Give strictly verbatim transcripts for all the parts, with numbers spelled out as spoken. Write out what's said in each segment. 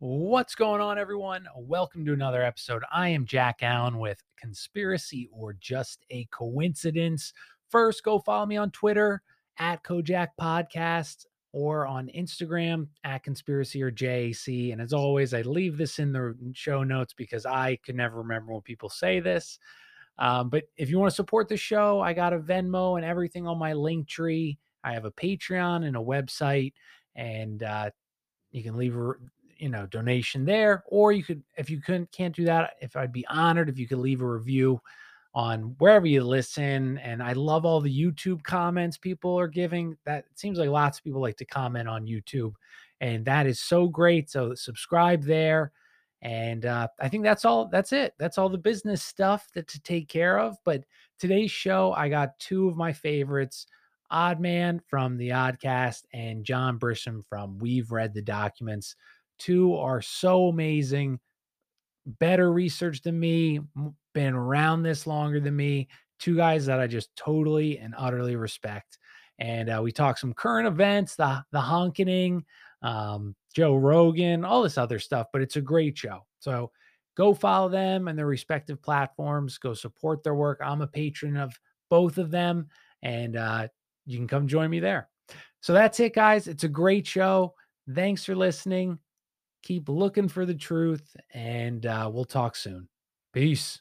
What's going on, everyone? Welcome to another episode. I am Jack Allen with Conspiracy or Just a Coincidence. First, go follow me on Twitter at Kojak Podcast or on Instagram at Conspiracy or J A C. And as always, I leave this in the show notes because I can never remember when people say this. Um, but if you want to support the show, I got a Venmo and everything on my link tree. I have a Patreon and a website, and uh, you can leave a you know donation there, or you could, if you couldn't can't do that, if I'd be honored if you could leave a review on wherever you listen. And I love all the YouTube comments people are giving. That it seems like lots of people like to comment on YouTube, and that is so great. So subscribe there. And uh, I think that's all. That's it. That's all the business stuff that to take care of. But today's show, I got two of my favorites, Oddman from the Oddcast and John Brisham from We've Read the Documents. Two are so amazing, better research than me, been around this longer than me. Two guys that I just totally and utterly respect. And uh, we talk some current events, the the honkening, um, Joe Rogan, all this other stuff. But it's a great show. So go follow them and their respective platforms. Go support their work. I'm a patron of both of them, and uh, you can come join me there. So that's it, guys. It's a great show. Thanks for listening. Keep looking for the truth, and uh, we'll talk soon. Peace.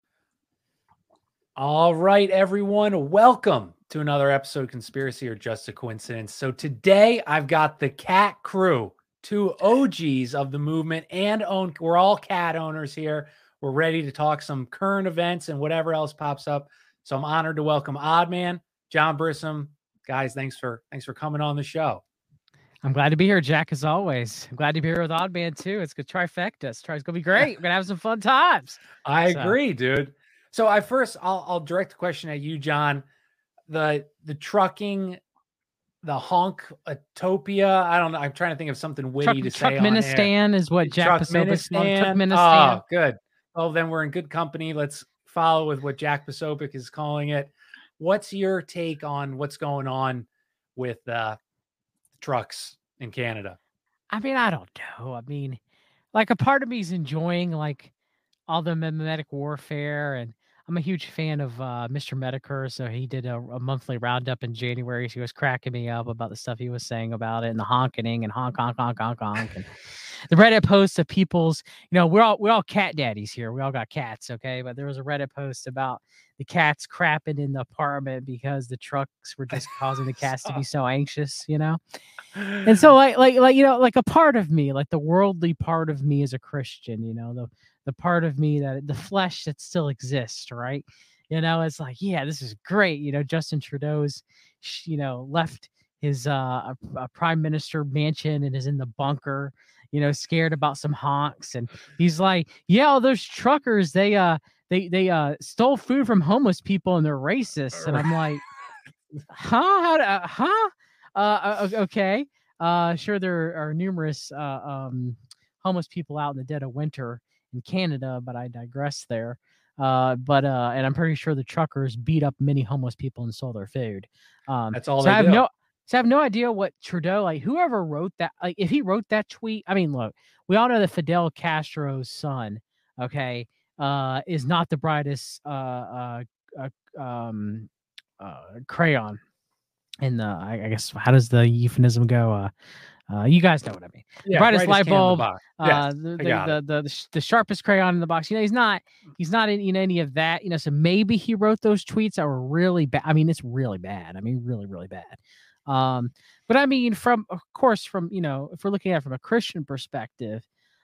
All right, everyone. Welcome to another episode of Conspiracy or Just a Coincidence. So today I've got the Cat Crew, two O Gs of the movement, and own. We're all cat owners here. We're ready to talk some current events and whatever else pops up. So I'm honored to welcome Oddman, John Brisham. Guys, thanks for thanks for coming on the show. I'm glad to be here, Jack, as always. I'm glad to be here with Oddman, too. It's good trifecta. It's going to be great. We're going to have some fun times. I so. agree, dude. So I first, I'll, I'll direct the question at you, John. The the trucking, the honk-atopia, I don't know. I'm trying to think of something witty Truck, to say Truckmenistan is what Jack Posobiec called Truckmenistan. Oh, good. Well, then we're in good company. Let's follow with what Jack Posobiec is calling it. What's your take on what's going on with uh trucks in Canada? I mean, I don't know. I mean, like a part of me is enjoying like all the mimetic warfare, and I'm a huge fan of uh, Mister Medicare. So he did a, a monthly roundup in January. So he was cracking me up about the stuff he was saying about it and the honking and honk, honk, honk, honk, honk. And the Reddit posts of people's, you know, we're all, we're all cat daddies here. We all got cats. Okay. But there was a Reddit post about the cats crapping in the apartment because the trucks were just causing the cats to be so anxious, you know? And so like, like, like, you know, like a part of me, like the worldly part of me as a Christian, you know, the, the part of me that the flesh that still exists, right? You know, it's like, yeah, this is great. You know, Justin Trudeau's, you know, left his uh a, a prime minister mansion and is in the bunker, you know, scared about some honks. And he's like, yeah, all those truckers, they uh they they uh stole food from homeless people and they're racist. And I'm like, huh? How to, uh, huh? Uh, okay. Uh, sure, there are numerous uh, um, homeless people out in the dead of winter in Canada, but I digress there. Uh, but uh, and I'm pretty sure the truckers beat up many homeless people and stole their food. Um, That's all so they I have do. no, so I have no idea what Trudeau, like whoever wrote that, like if he wrote that tweet. I mean, look, we all know that Fidel Castro's son, okay, uh, is not the brightest uh, uh, uh um, uh, crayon. In the, I, I guess, how does the euphemism go? Uh, uh, you guys know what I mean. Yeah, the brightest, light bulb, uh, yes, the, the, the, the, the, the sharpest crayon in the box. You know, he's not, he's not in, in any of that, you know, so maybe he wrote those tweets that were really bad. I mean, it's really bad. I mean, really, really bad. Um, but I mean, from, of course, from, you know, if we're looking at it from a Christian perspective,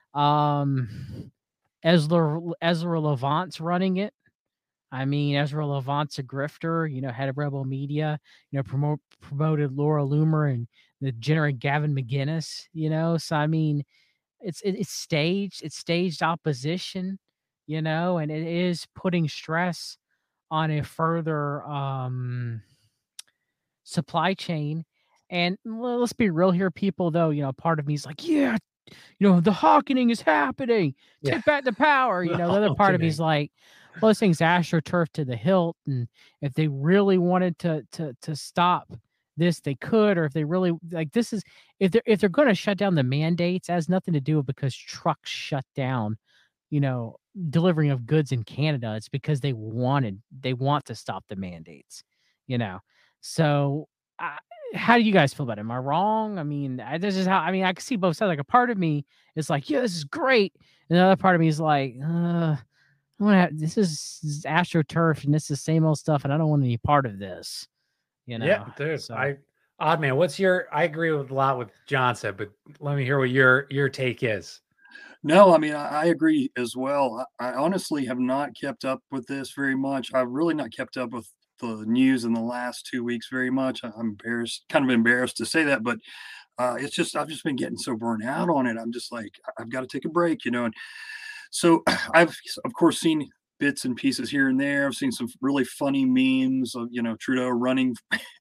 um, Ezra, Ezra Levant's running it. I mean, Ezra Levant's a grifter, you know, head of Rebel Media, you know, promote, promoted Laura Loomer and the degenerate Gavin McGinnis, you know. So, I mean, it's it, it's staged. It's staged opposition, you know, and it is putting stress on a further um, supply chain. And well, let's be real here, people, though, you know, part of me is like, yeah, you know, the hawkening is happening. Take yeah. back the power. You know, the other part of me is like, well, this thing's astroturf to the hilt. And if they really wanted to to to stop this, they could, or if they really like this is if they're if they're going to shut down the mandates, it has nothing to do with because trucks shut down, you know, delivering of goods in Canada. It's because they wanted they want to stop the mandates, you know. So, I, how do you guys feel about it? Am I wrong? I mean, I, this is how I mean I can see both sides. Like a part of me is like, yeah, this is great, and the other part of me is like, uh, I want to. This is, this is AstroTurf, and this is the same old stuff, and I don't want any part of this, you Yeah, know. dude. So. I odd man, what's your I agree with a lot with John said, but let me hear what your your take is. No, I mean, I, I agree as well. I, I honestly have not kept up with this very much. I've really not kept up with the news in the last two weeks very much. I, I'm embarrassed, kind of embarrassed to say that, but uh, it's just I've just been getting so burnt out on it. I'm just like I- I've got to take a break, you know. And so I've of course seen bits and pieces here and there. I've seen some really funny memes of you know Trudeau running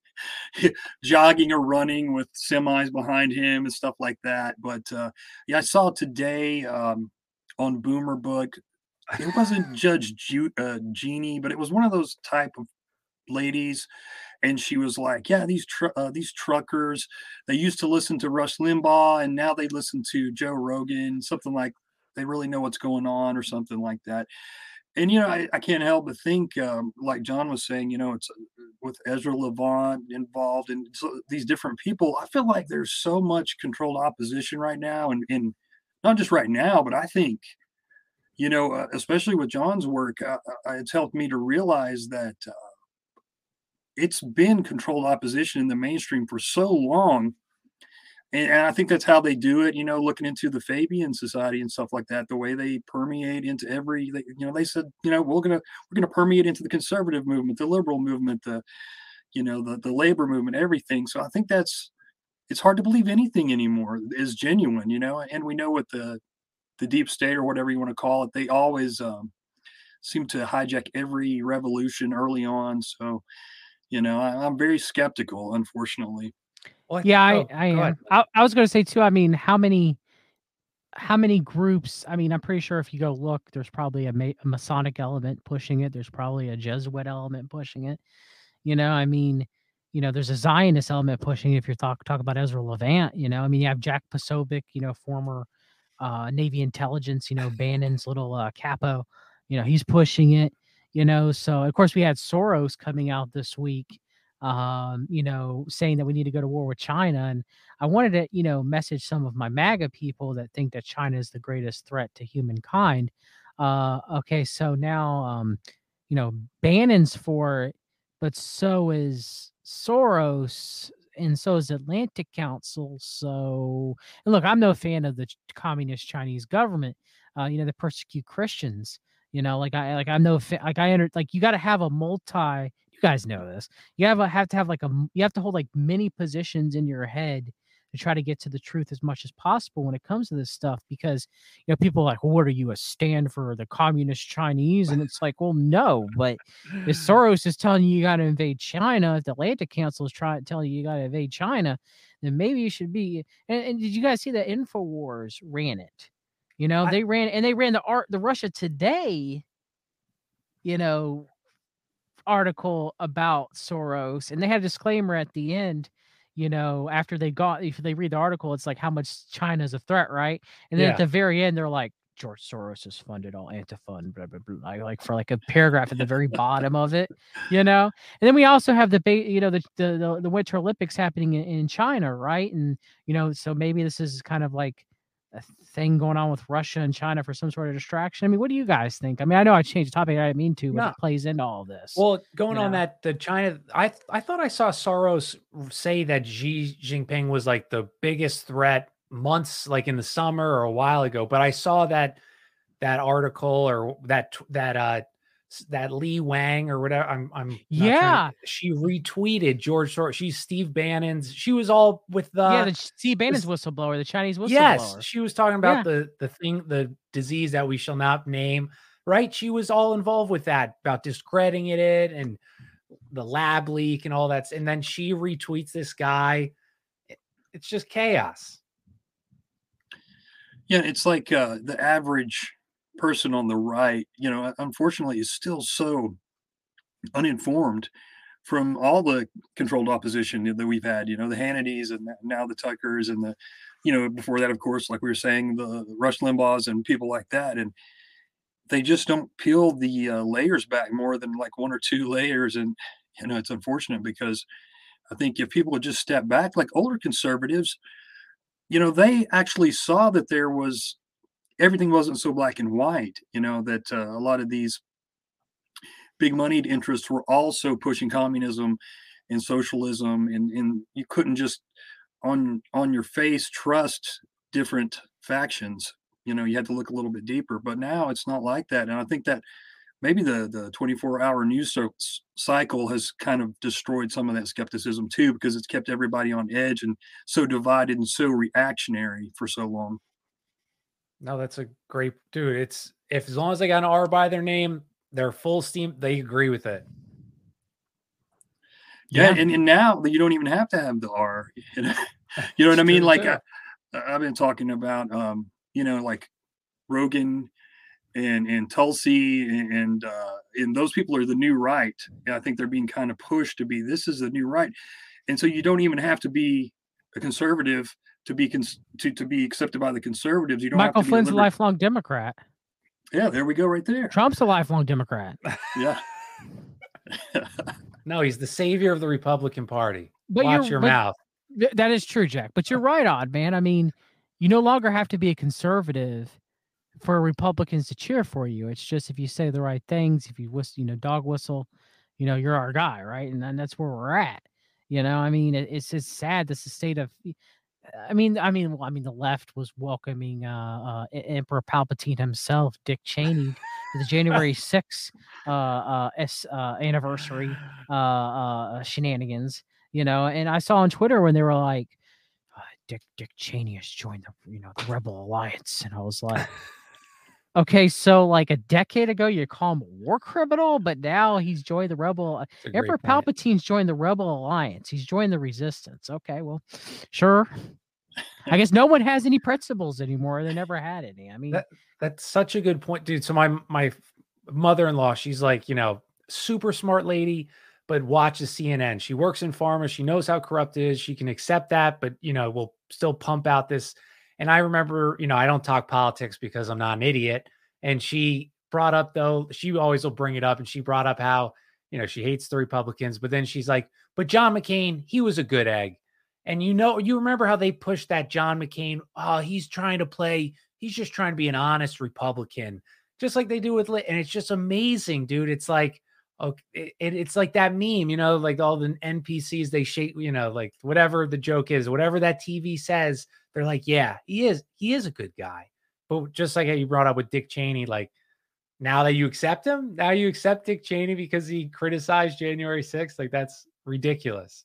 jogging or running with semis behind him and stuff like that. But uh, yeah, I saw today um, on Boomer Book. It wasn't Judge Ju- uh, Jeannie, but it was one of those type of ladies, and she was like, "Yeah, these tr- uh, these truckers, they used to listen to Rush Limbaugh, and now they listen to Joe Rogan, something like." They really know what's going on, or something like that. And you know, I, I can't help but think, um, like John was saying, you know, it's uh, with Ezra Levant involved and so these different people. I feel like there's so much controlled opposition right now, and, and not just right now, but I think, you know, uh, especially with John's work, uh, uh, it's helped me to realize that uh, it's been controlled opposition in the mainstream for so long. And, and I think that's how they do it, you know, looking into the Fabian Society and stuff like that, the way they permeate into every, they, you know, they said, you know, we're gonna we're gonna permeate into the conservative movement, the liberal movement, the, you know, the the labor movement, everything. So I think that's it's hard to believe anything anymore is genuine, you know. And we know what the the deep state or whatever you want to call it, they always um, seem to hijack every revolution early on. So you know, I, I'm very skeptical, unfortunately. What? Yeah, I Oh, I go ahead. am. I I was gonna say too, I mean, how many how many groups I mean, I'm pretty sure if you go look, there's probably a, Ma a Masonic element pushing it, there's probably a Jesuit element pushing it, you know, I mean, you know, there's a Zionist element pushing it if you're talk talk about Ezra Levant, you know, I mean, you have Jack Posobiec, you know, former, uh, Navy intelligence, you know, Bannon's little, uh, capo, you know, he's pushing it, you know, so, of course, we had Soros coming out this week, um, you know, saying that we need to go to war with China, and I wanted to, you know, message some of my MAGA people that think that China is the greatest threat to humankind. Uh, okay, so now, um, you know, Bannon's for it, but so is Soros, and so is Atlantic Council. So, and look, I'm no fan of the ch- communist Chinese government. Uh, you know, they persecute Christians. You know, like I like I'm no fa- like I under like you got to have a multi. You guys know this. You have a, have to have like a m- you have to hold like many positions in your head to try to get to the truth as much as possible when it comes to this stuff because you know people are like, well, what are you, a stand for the communist Chinese? And it's like, well, no, but if Soros is telling you you got to invade China, if the Atlantic Council is trying to tell you you got to invade China, then maybe you should be. And, and did you guys see that Infowars ran it? You know, I, they ran and they ran the art the Russia Today, you know, article about Soros, and they had a disclaimer at the end. You know, after they got if they read the article, it's like how much China is a threat, right? And then at yeah. the very end, they're like, George Soros has funded all Antifa and blah blah blah, like, like for like a paragraph at the very bottom of it, you know. And then we also have the ba- you know the the the, the Winter Olympics happening in, in China, right? And you know, so maybe this is kind of like a thing going on with Russia and China for some sort of distraction. I mean, what do you guys think? I mean, I know I changed the topic, I didn't mean to, but No. it plays into all this, Well, going you on know. that, the China, I th- I thought I saw Soros say that Xi Jinping was like the biggest threat months, like in the summer or a while ago. But I saw that that article or that t- that uh s- that Lee Wang or whatever. I'm I'm not trying to. Yeah. She retweeted George Soros. She's Steve Bannon's. She was all with Yeah, the the Steve Bannon's this. whistleblower, the Chinese Yes, whistleblower. she was talking about Yeah. the the thing, the disease that we shall not name. Right? She was all involved with that about discrediting it and the lab leak and all that. And then she retweets this guy. It's just chaos. Yeah, it's like uh, the average person on the right, you know, unfortunately, is still so uninformed from all the controlled opposition that we've had, you know, the Hannitys and now the Tuckers and the, you know, before that, of course, like we were saying, the Rush Limbaughs and people like that. And they just don't peel the uh, layers back more than like one or two layers. And, you know, it's unfortunate because I think if people would just step back, like older conservatives, you know, they actually saw that there was everything wasn't so black and white, you know, that uh, a lot of these big moneyed interests were also pushing communism and socialism, and, and you couldn't just on on your face trust different factions. You know, you had to look a little bit deeper. But now it's not like that, and I think that maybe the the twenty-four hour news so, cycle has kind of destroyed some of that skepticism too, because it's kept everybody on edge and so divided and so reactionary for so long. No, that's a great dude. It's if as long as they got an R by their name, they're full steam. They agree with it. Yeah, yeah. And, and now you don't even have to have the R. You know, you know what I mean? Like I, I've been talking about, um, you know, like Rogan and and Tulsi and and, uh, and those people are the new right. And I think they're being kind of pushed to be this is the new right, and so you don't even have to be a conservative to be cons- to to be accepted by the conservatives. You don't. Michael have to Flynn's be a lifelong Democrat. Yeah, there we go, right there. Trump's a lifelong Democrat. Yeah. No, he's the savior of the Republican Party. But Watch your but mouth. Th- that is true, Jack. But you're right, Odd man. I mean, you no longer have to be a conservative for Republicans to cheer for you. It's just if you say the right things, if you whistle, you know, dog whistle, you know, you're our guy, right? And, and that's where we're at. You know, I mean, it, it's just sad. This is state of. I mean, I mean, well, I mean, the left was welcoming uh, uh, Emperor Palpatine himself, Dick Cheney, to the January sixth uh, uh, S, uh, anniversary uh, uh, shenanigans. You know, and I saw on Twitter when they were like, uh, "Dick Dick Cheney has joined the you know the Rebel Alliance," and I was like, "Okay, so like a decade ago, you call him a war criminal, but now he's joined the Rebel. Emperor Palpatine's joined the Rebel Alliance. He's joined the Resistance. Okay, well, sure." I guess no one has any principles anymore. They never had any. I mean, that, that's such a good point, dude. So my my mother-in-law, she's like, you know, super smart lady, but watches C N N. She works in pharma. She knows how corrupt it is. She can accept that, but you know, will still pump out this. And I remember, you know, I don't talk politics because I'm not an idiot. And she brought up though, she always will bring it up, and she brought up how, you know, she hates the Republicans, but then she's like, but John McCain, he was a good egg. And you know, you remember how they pushed that John McCain, oh, he's trying to play, he's just trying to be an honest Republican, just like they do with Lit. And it's just amazing, dude. It's like, okay, it, it's like that meme, you know, like all the N P Cs, they shape, you know, like whatever the joke is, whatever that T V says, they're like, yeah, he is, he is a good guy. But just like how you brought up with Dick Cheney, like now that you accept him, now you accept Dick Cheney because he criticized January sixth. Like that's ridiculous.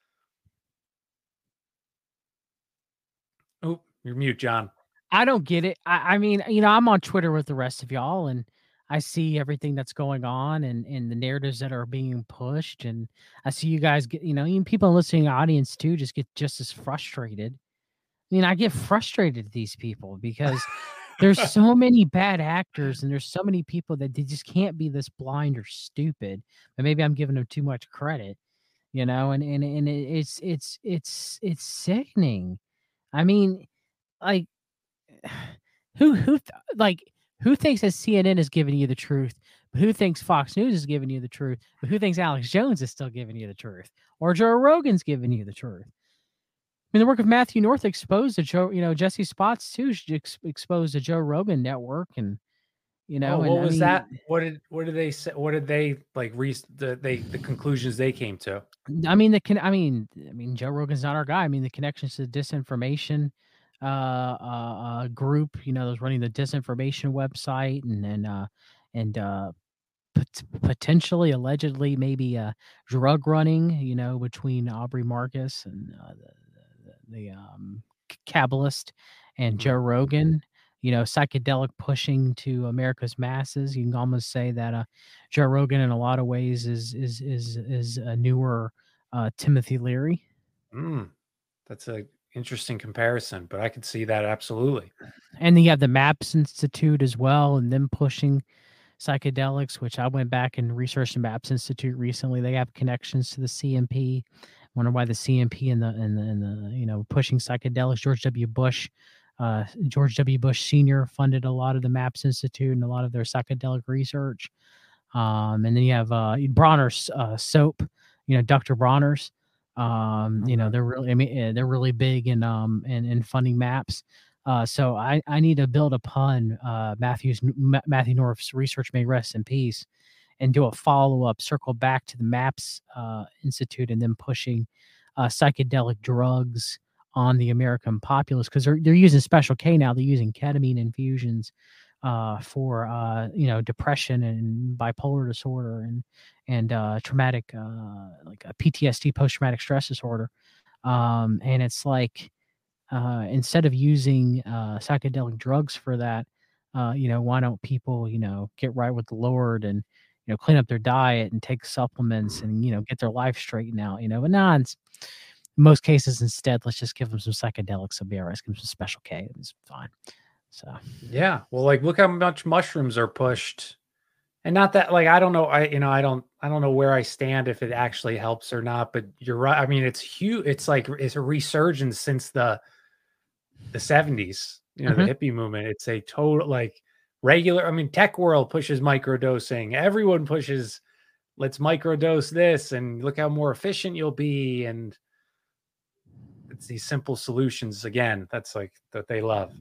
Oh, you're mute, John. I don't get it. I, I mean, you know, I'm on Twitter with the rest of y'all, and I see everything that's going on and, and the narratives that are being pushed. And I see you guys get, you know, even people in the listening audience too, just get just as frustrated. I mean, I get frustrated at these people because there's so many bad actors and there's so many people that they just can't be this blind or stupid. But maybe I'm giving them too much credit, you know, and, and, and it's, it's, it's, it's sickening. I mean, like, who, who, like, who thinks that C N N is giving you the truth? But who thinks Fox News is giving you the truth? But who thinks Alex Jones is still giving you the truth? Or Joe Rogan's giving you the truth? I mean, the work of Matthew North exposed to Joe, you know, Jesse Spots too ex- exposed to Joe Rogan Network, and you know, oh, what and, was I mean, that? What did what did they say? What did they like? Re- the they the conclusions they came to. I mean, the can I mean, I mean, Joe Rogan's not our guy. I mean, the connections to the disinformation uh, uh, uh, group, you know, those running the disinformation website, and and uh, and uh, pot- potentially, allegedly, maybe uh, drug running, you know, between Aubrey Marcus and uh, the, the, the um, Kabbalist and Joe Rogan. You know, psychedelic pushing to America's masses. You can almost say that uh, Joe Rogan, in a lot of ways, is is is is a newer uh, Timothy Leary. Mm, that's a interesting comparison, but I could see that absolutely. And then you have the MAPS Institute as well, and them pushing psychedelics, which I went back and researched the MAPS Institute recently. They have connections to the C M P. Wonder why the C M P and the and the, and the you know pushing psychedelics. George W. Bush, uh, George W. Bush Senior funded a lot of the MAPS Institute and a lot of their psychedelic research. Um, and then you have uh, Bronner's uh, soap, you know, Doctor Bronner's. Um, you know, they're really, I mean, they're really big in um in, in funding MAPS. Uh, so I I need to build upon uh Matthew's M- Matthew North's research, may rest in peace, and do a follow up, circle back to the MAPS uh, Institute, and then pushing uh, psychedelic drugs on the American populace, because they're they're using Special K now. They're using ketamine infusions uh, for uh, you know depression and bipolar disorder and and uh, traumatic uh, like a P T S D, post traumatic stress disorder. Um, and it's like uh, instead of using uh, psychedelic drugs for that, uh, you know, why don't people you know get right with the Lord and you know, clean up their diet and take supplements and, you know, get their life straightened out, you know, but nah, in most cases, instead, let's just give them some psychedelics. It'll be all right. Give them some Special K. It's fine. So, yeah. Well, like, look how much mushrooms are pushed. And not that, like, I don't know. I, you know, I don't, I don't know where I stand if it actually helps or not, but you're right. I mean, it's huge. It's like, it's a resurgence since the, the seventies, you know, Mhm. the hippie movement. It's a total, like, regular, I mean, tech world pushes microdosing. Everyone pushes, let's microdose this and look how more efficient you'll be. And it's these simple solutions again. That's like that they love.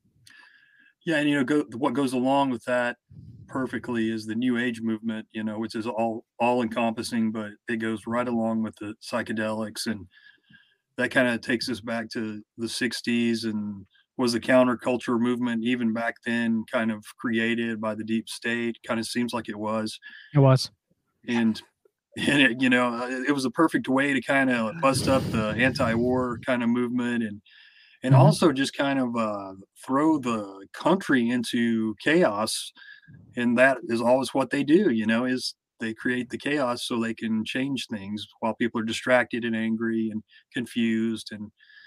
Yeah, and you know, go, what goes along with that perfectly is the New Age movement. You know, which is all all encompassing, but it goes right along with the psychedelics, and that kind of takes us back to the sixties and was the counterculture movement even back then kind of created by the deep state? Kind of seems like it was. It was. And and it, you know, uh, it was a perfect way to kind of bust up the anti-war kind of movement, and and Mhm. also just kind of uh, throw the country into chaos. And that is always what they do, you know, is they create the chaos so they can change things while people are distracted and angry and confused. And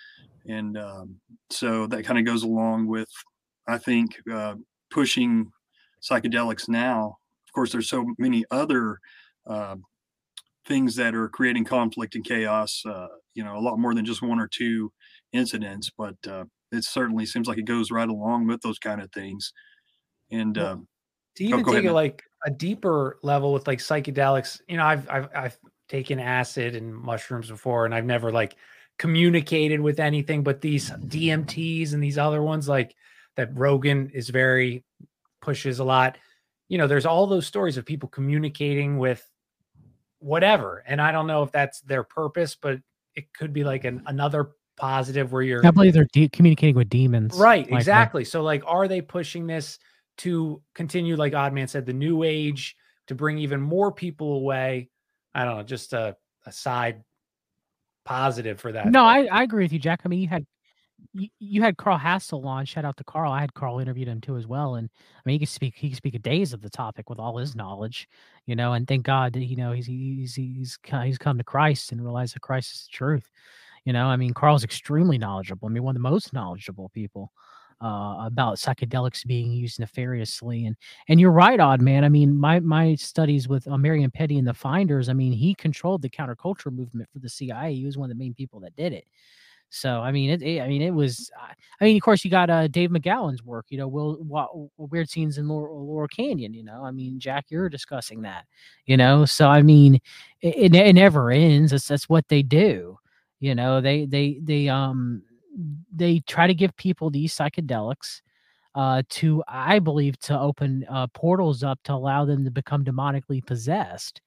and um, so that kind of goes along with, I think, uh, pushing psychedelics now. Of course, there's so many other uh, things that are creating conflict and chaos, uh, you know, a lot more than just one or two incidents, but uh, it certainly seems like it goes right along with those kind of things. And Well, uh, to oh, even go take ahead, it man. like a deeper level with like psychedelics, you know, I've I've I've taken acid and mushrooms before, and I've never like communicated with anything, but these D M Ts and these other ones like that Rogan is very pushes a lot. You know, there's all those stories of people communicating with whatever, and I don't know if that's their purpose, but it could be like an another positive where you're I believe they're de- communicating with demons. right, like, exactly. So, like, are they pushing this to continue, like Oddman said, the new age to bring even more people away? I don't know, just a, a side positive for that. No, But I, I agree with you, Jack. I mean, you had you, you had Carl Hassel on. Shout out to Carl. I had Carl interviewed him too as well, and I mean, he could speak. He could speak a days of the topic with all his knowledge, you know. And thank God that you know he's he's he's co- he's come to Christ and realized that Christ is the truth. You know, I mean, Carl's extremely knowledgeable. I mean, one of the most knowledgeable people uh, about psychedelics being used nefariously. And and you're right, Odd Man. I mean, my my studies with uh, Marion Petty and the Finders. I mean, he controlled the counterculture movement for the C I A. He was one of the main people that did it. So I mean, it, it I mean, it was. uh, I mean, of course, you got uh, Dave McGowan's work. You know, Will wa- Weird Scenes in Laurel, Laurel Canyon. You know, I mean, Jack, you're discussing that. You know, so I mean, it, it, it never ends. That's that's what they do. You know, they they they um they try to give people these psychedelics uh to, I believe, to open uh portals up to allow them to become demonically possessed.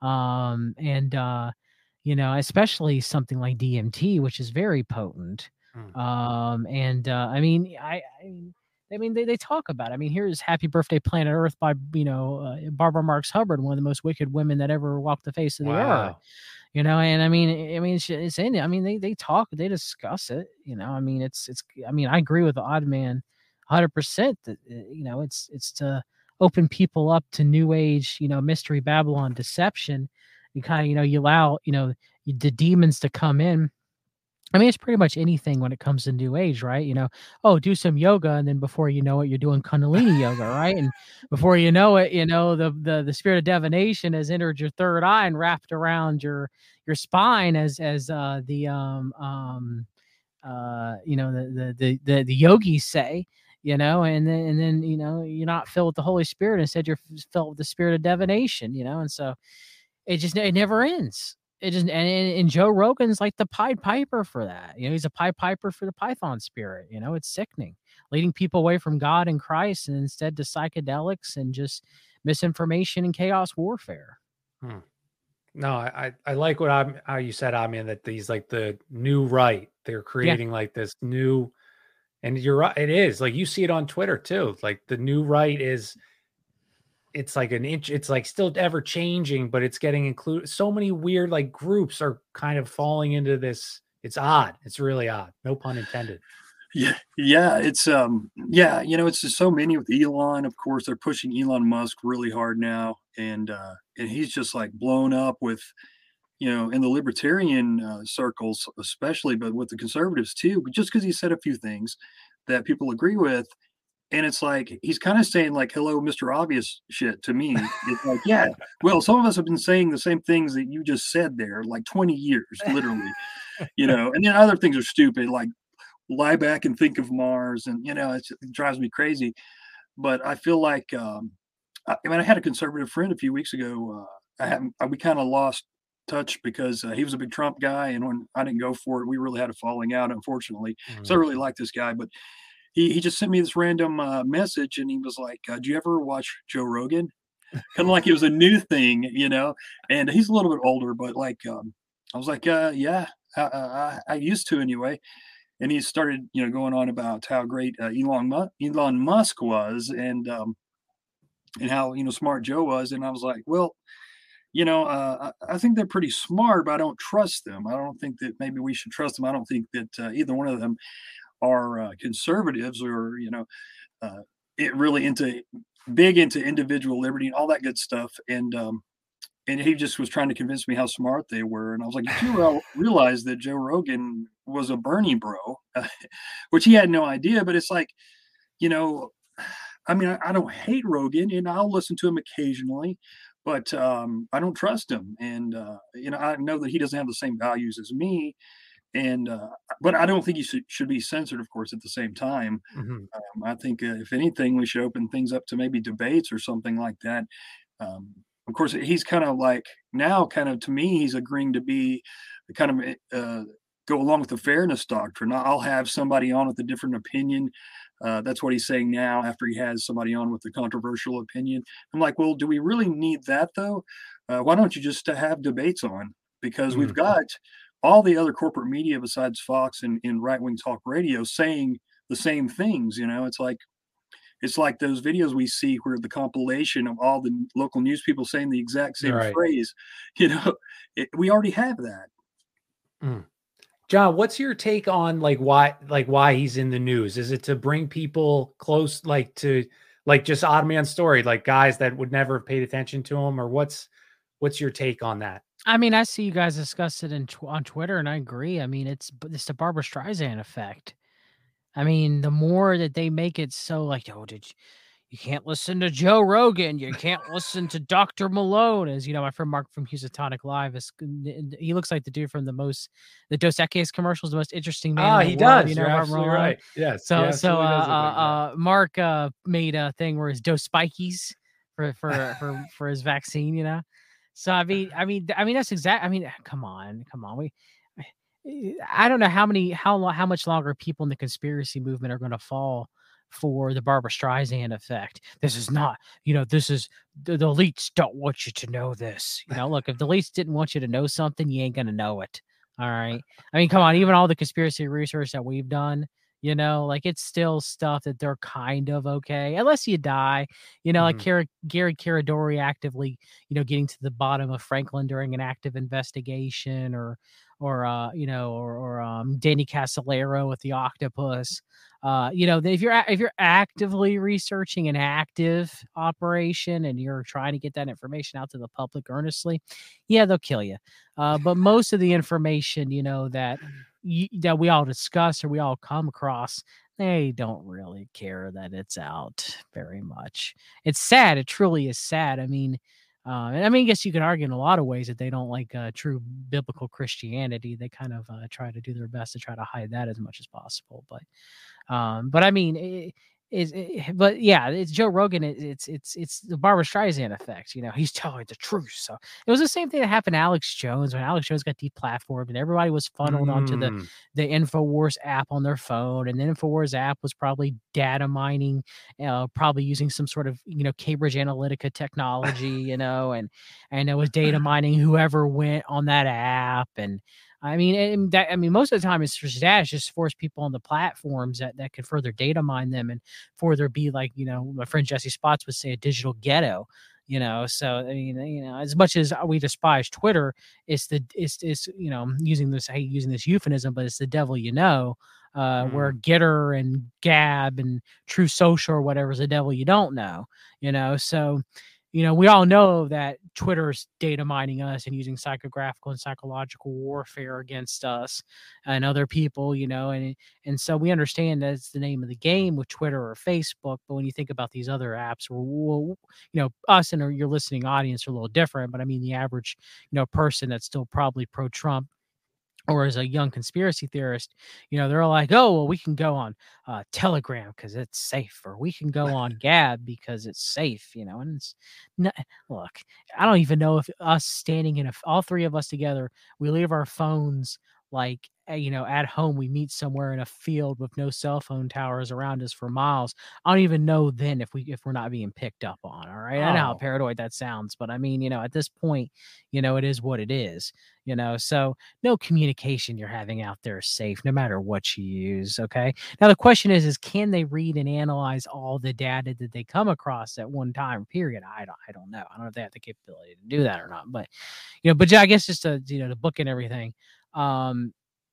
Um and uh you know, especially something like D M T, which is very potent. mm, Um, and uh, I mean, I, I mean, I mean, they, they talk about it. I mean, here's "Happy Birthday, Planet Earth" by you know uh, Barbara Marx Hubbard, one of the most wicked women that ever walked the face of the earth. wow. You know, and I mean, I mean, it's, it's in it. I mean, they they talk, they discuss it. You know, I mean, it's it's. I mean, I agree with the Odd Man, hundred percent. That uh, you know, it's it's to open people up to New Age, you know, Mystery Babylon deception. You kind of, you know, you allow, you know, the demons to come in I mean, it's pretty much anything when it comes to New Age, right? You know, oh, do some yoga, and then before you know it, you're doing Kundalini yoga, right? And before you know it, you know the the the spirit of divination has entered your third eye and wrapped around your your spine, as as uh, the um um uh you know the the the the, the yogis say, you know, and then and then you know you're not filled with the Holy Spirit. Instead, you're f- filled with the spirit of divination, you know, and so it just it never ends. It just and, and and Joe Rogan's like the Pied Piper for that. You know, he's a Pied Piper for the Python spirit. You know, it's sickening, leading people away from God and Christ and instead to psychedelics and just misinformation and chaos warfare. Hmm. No, I, I I like what I'm how you said, I mean, that these like the new right, they're Yeah, creating like this new, and you're right, it is like you see it on Twitter too. Like the new right is it's like an inch, it's like still ever changing, but it's getting included. So many weird like groups are kind of falling into this. It's odd. It's really odd. No pun intended. Yeah, yeah, it's um, yeah, you know, it's just so many with Elon. Of course, they're pushing Elon Musk really hard now, and uh, and he's just like blown up with, you know, in the libertarian uh, circles, especially, but with the conservatives too. Just because he said a few things that people agree with, and it's like he's kind of saying like "Hello, Mister Obvious" shit to me. It's like, yeah, well, some of us have been saying the same things that you just said there, like twenty years, literally, you know. And then other things are stupid, like lie back and think of Mars, and you know, it's, it drives me crazy. But I feel like, um, I, I mean, I had a conservative friend a few weeks ago. Uh, I haven't, I, we kind of lost touch because uh, he was a big Trump guy, and when I didn't go for it, we really had a falling out, unfortunately. So I Mm. really like this guy, but he he just sent me this random uh, message, and he was like, uh, "Do you ever watch Joe Rogan?" Kind of like it was a new thing, you know. And he's a little bit older, but like, um, I was like, uh, "Yeah, I, I, I used to anyway." And he started, you know, going on about how great uh, Elon Mu- Elon Musk was, and um, and how you know smart Joe was. And I was like, well, you know, uh, I, I think they're pretty smart, but I don't trust them. I don't think that maybe we should trust them. I don't think that uh, either one of them are uh, conservatives or you know, uh, it really into big into individual liberty and all that good stuff. And um, and he just was trying to convince me how smart they were. And I was like, "Did you real realize that Joe Rogan was a Bernie bro?" Which he had no idea, but it's like, you know, I mean, I I don't hate Rogan, and I'll listen to him occasionally, but, um, I don't trust him, and, uh, you know, I know that he doesn't have the same values as me, and, uh, but I don't think he should should be censored, of course, at the same time. Mhm. Um, I think, uh, if anything, we should open things up to maybe debates or something like that. Um, of course, he's kind of like now, kind of to me, he's agreeing to be kind of uh, go along with the fairness doctrine. I'll have somebody on with a different opinion. Uh, that's what he's saying now after he has somebody on with a controversial opinion. I'm like, well, do we really need that though? Uh, why don't you just have debates on? Because we've Mm. got all the other corporate media besides Fox and, and right wing talk radio saying the same things. You know, it's like it's like those videos we see where the compilation of all the local news people saying the exact same Right. phrase, you know, it, we already have that. Mm. John, what's your take on like why like why he's in the news? Is it to bring people close, like to like just odd man story, like guys that would never have paid attention to him, or what's what's your take on that? I mean, I see you guys discuss it in tw- on Twitter, and I agree. I mean, it's b- it's the Barbara Streisand effect. I mean, the more that they make it so like, oh, did you, you can't listen to Joe Rogan, you can't listen to Doctor Malone, as you know, my friend Mark from Housatonic Live is he looks like the dude from the most the Dos Equis commercials, the most interesting man Ah, in the he does. You does. know, You're Robert absolutely Malone. right. Yes, he So so uh, absolutely does look like that. uh uh Mark uh made a thing where his Dos Spikies for for for for his vaccine, you know. So I mean, I mean, I mean that's exact. I mean, come on, come on. We, I don't know how many, how long, how much longer people in the conspiracy movement are going to fall for the Barbara Streisand effect. This is not, you know, this is the, the elites don't want you to know this. You know, look, if the elites didn't want you to know something, you ain't going to know it. All right. I mean, come on, even all the conspiracy research that we've done, you know, like it's still stuff that they're kind of okay, unless you die, you know, like Mhm. Kara, Gary Caradori actively, you know, getting to the bottom of Franklin during an active investigation, or, or, uh, you know, or, or, um, Danny Casolero with the octopus. Uh, you know, if you're a- if you're actively researching an active operation and you're trying to get that information out to the public earnestly, yeah, they'll kill you. Uh, but most of the information, you know, that y- that we all discuss or we all come across, they don't really care that it's out very much. It's sad. It truly is sad. I mean, uh, I mean, I guess you could argue in a lot of ways that they don't like uh, true biblical Christianity. They kind of uh, try to do their best to try to hide that as much as possible. But um, but I mean, it, is it, but yeah, it's Joe Rogan. It, it's it's it's the Barbara Streisand effect. You know, he's telling the truth. So it was the same thing that happened to Alex Jones when Alex Jones got deplatformed and everybody was funneled onto the Mm. the Infowars app on their phone, and the Infowars app was probably data mining, uh, probably using some sort of you know Cambridge Analytica technology, you know, and and it was data mining whoever went on that app and. I mean, and that, I mean, most of the time it's just that it's just force people on the platforms that, that could further data mine them and for there be like, you know, my friend Jesse Spots would say a digital ghetto, you know. So I mean, you know, as much as we despise Twitter, it's the it's it's you know using this I hate using this euphemism, but it's the devil you know. Uh, Mm. where Getter and Gab and True Social or whatever is the devil you don't know, you know. So you know, we all know that Twitter's data mining us and using psychographical and psychological warfare against us and other people, you know, and and so we understand that it's the name of the game with Twitter or Facebook. But when you think about these other apps, well, you know, us and your listening audience are a little different. But I mean, the average, you know, person that's still probably pro-Trump or as a young conspiracy theorist, you know, they're all like, oh, well, we can go on uh, Telegram because it's safe, or we can go on Gab because it's safe, you know, and it's not, look, I don't even know if us standing in a, all three of us together, we leave our phones like, uh, you know, at home, we meet somewhere in a field with no cell phone towers around us for miles. I don't even know then if we, if we're not being picked up on. All right. I know how Oh. paranoid that sounds, but I mean, you know, at this point, you know, it is what it is, you know, so no communication you're having out there is safe no matter what you use. Okay. Now the question is, is can they read and analyze all the data that they come across at one time period? I don't, I don't know. I don't know if they have the capability to do that or not, but you know, but yeah, I guess just to, you know, the book and everything. Um,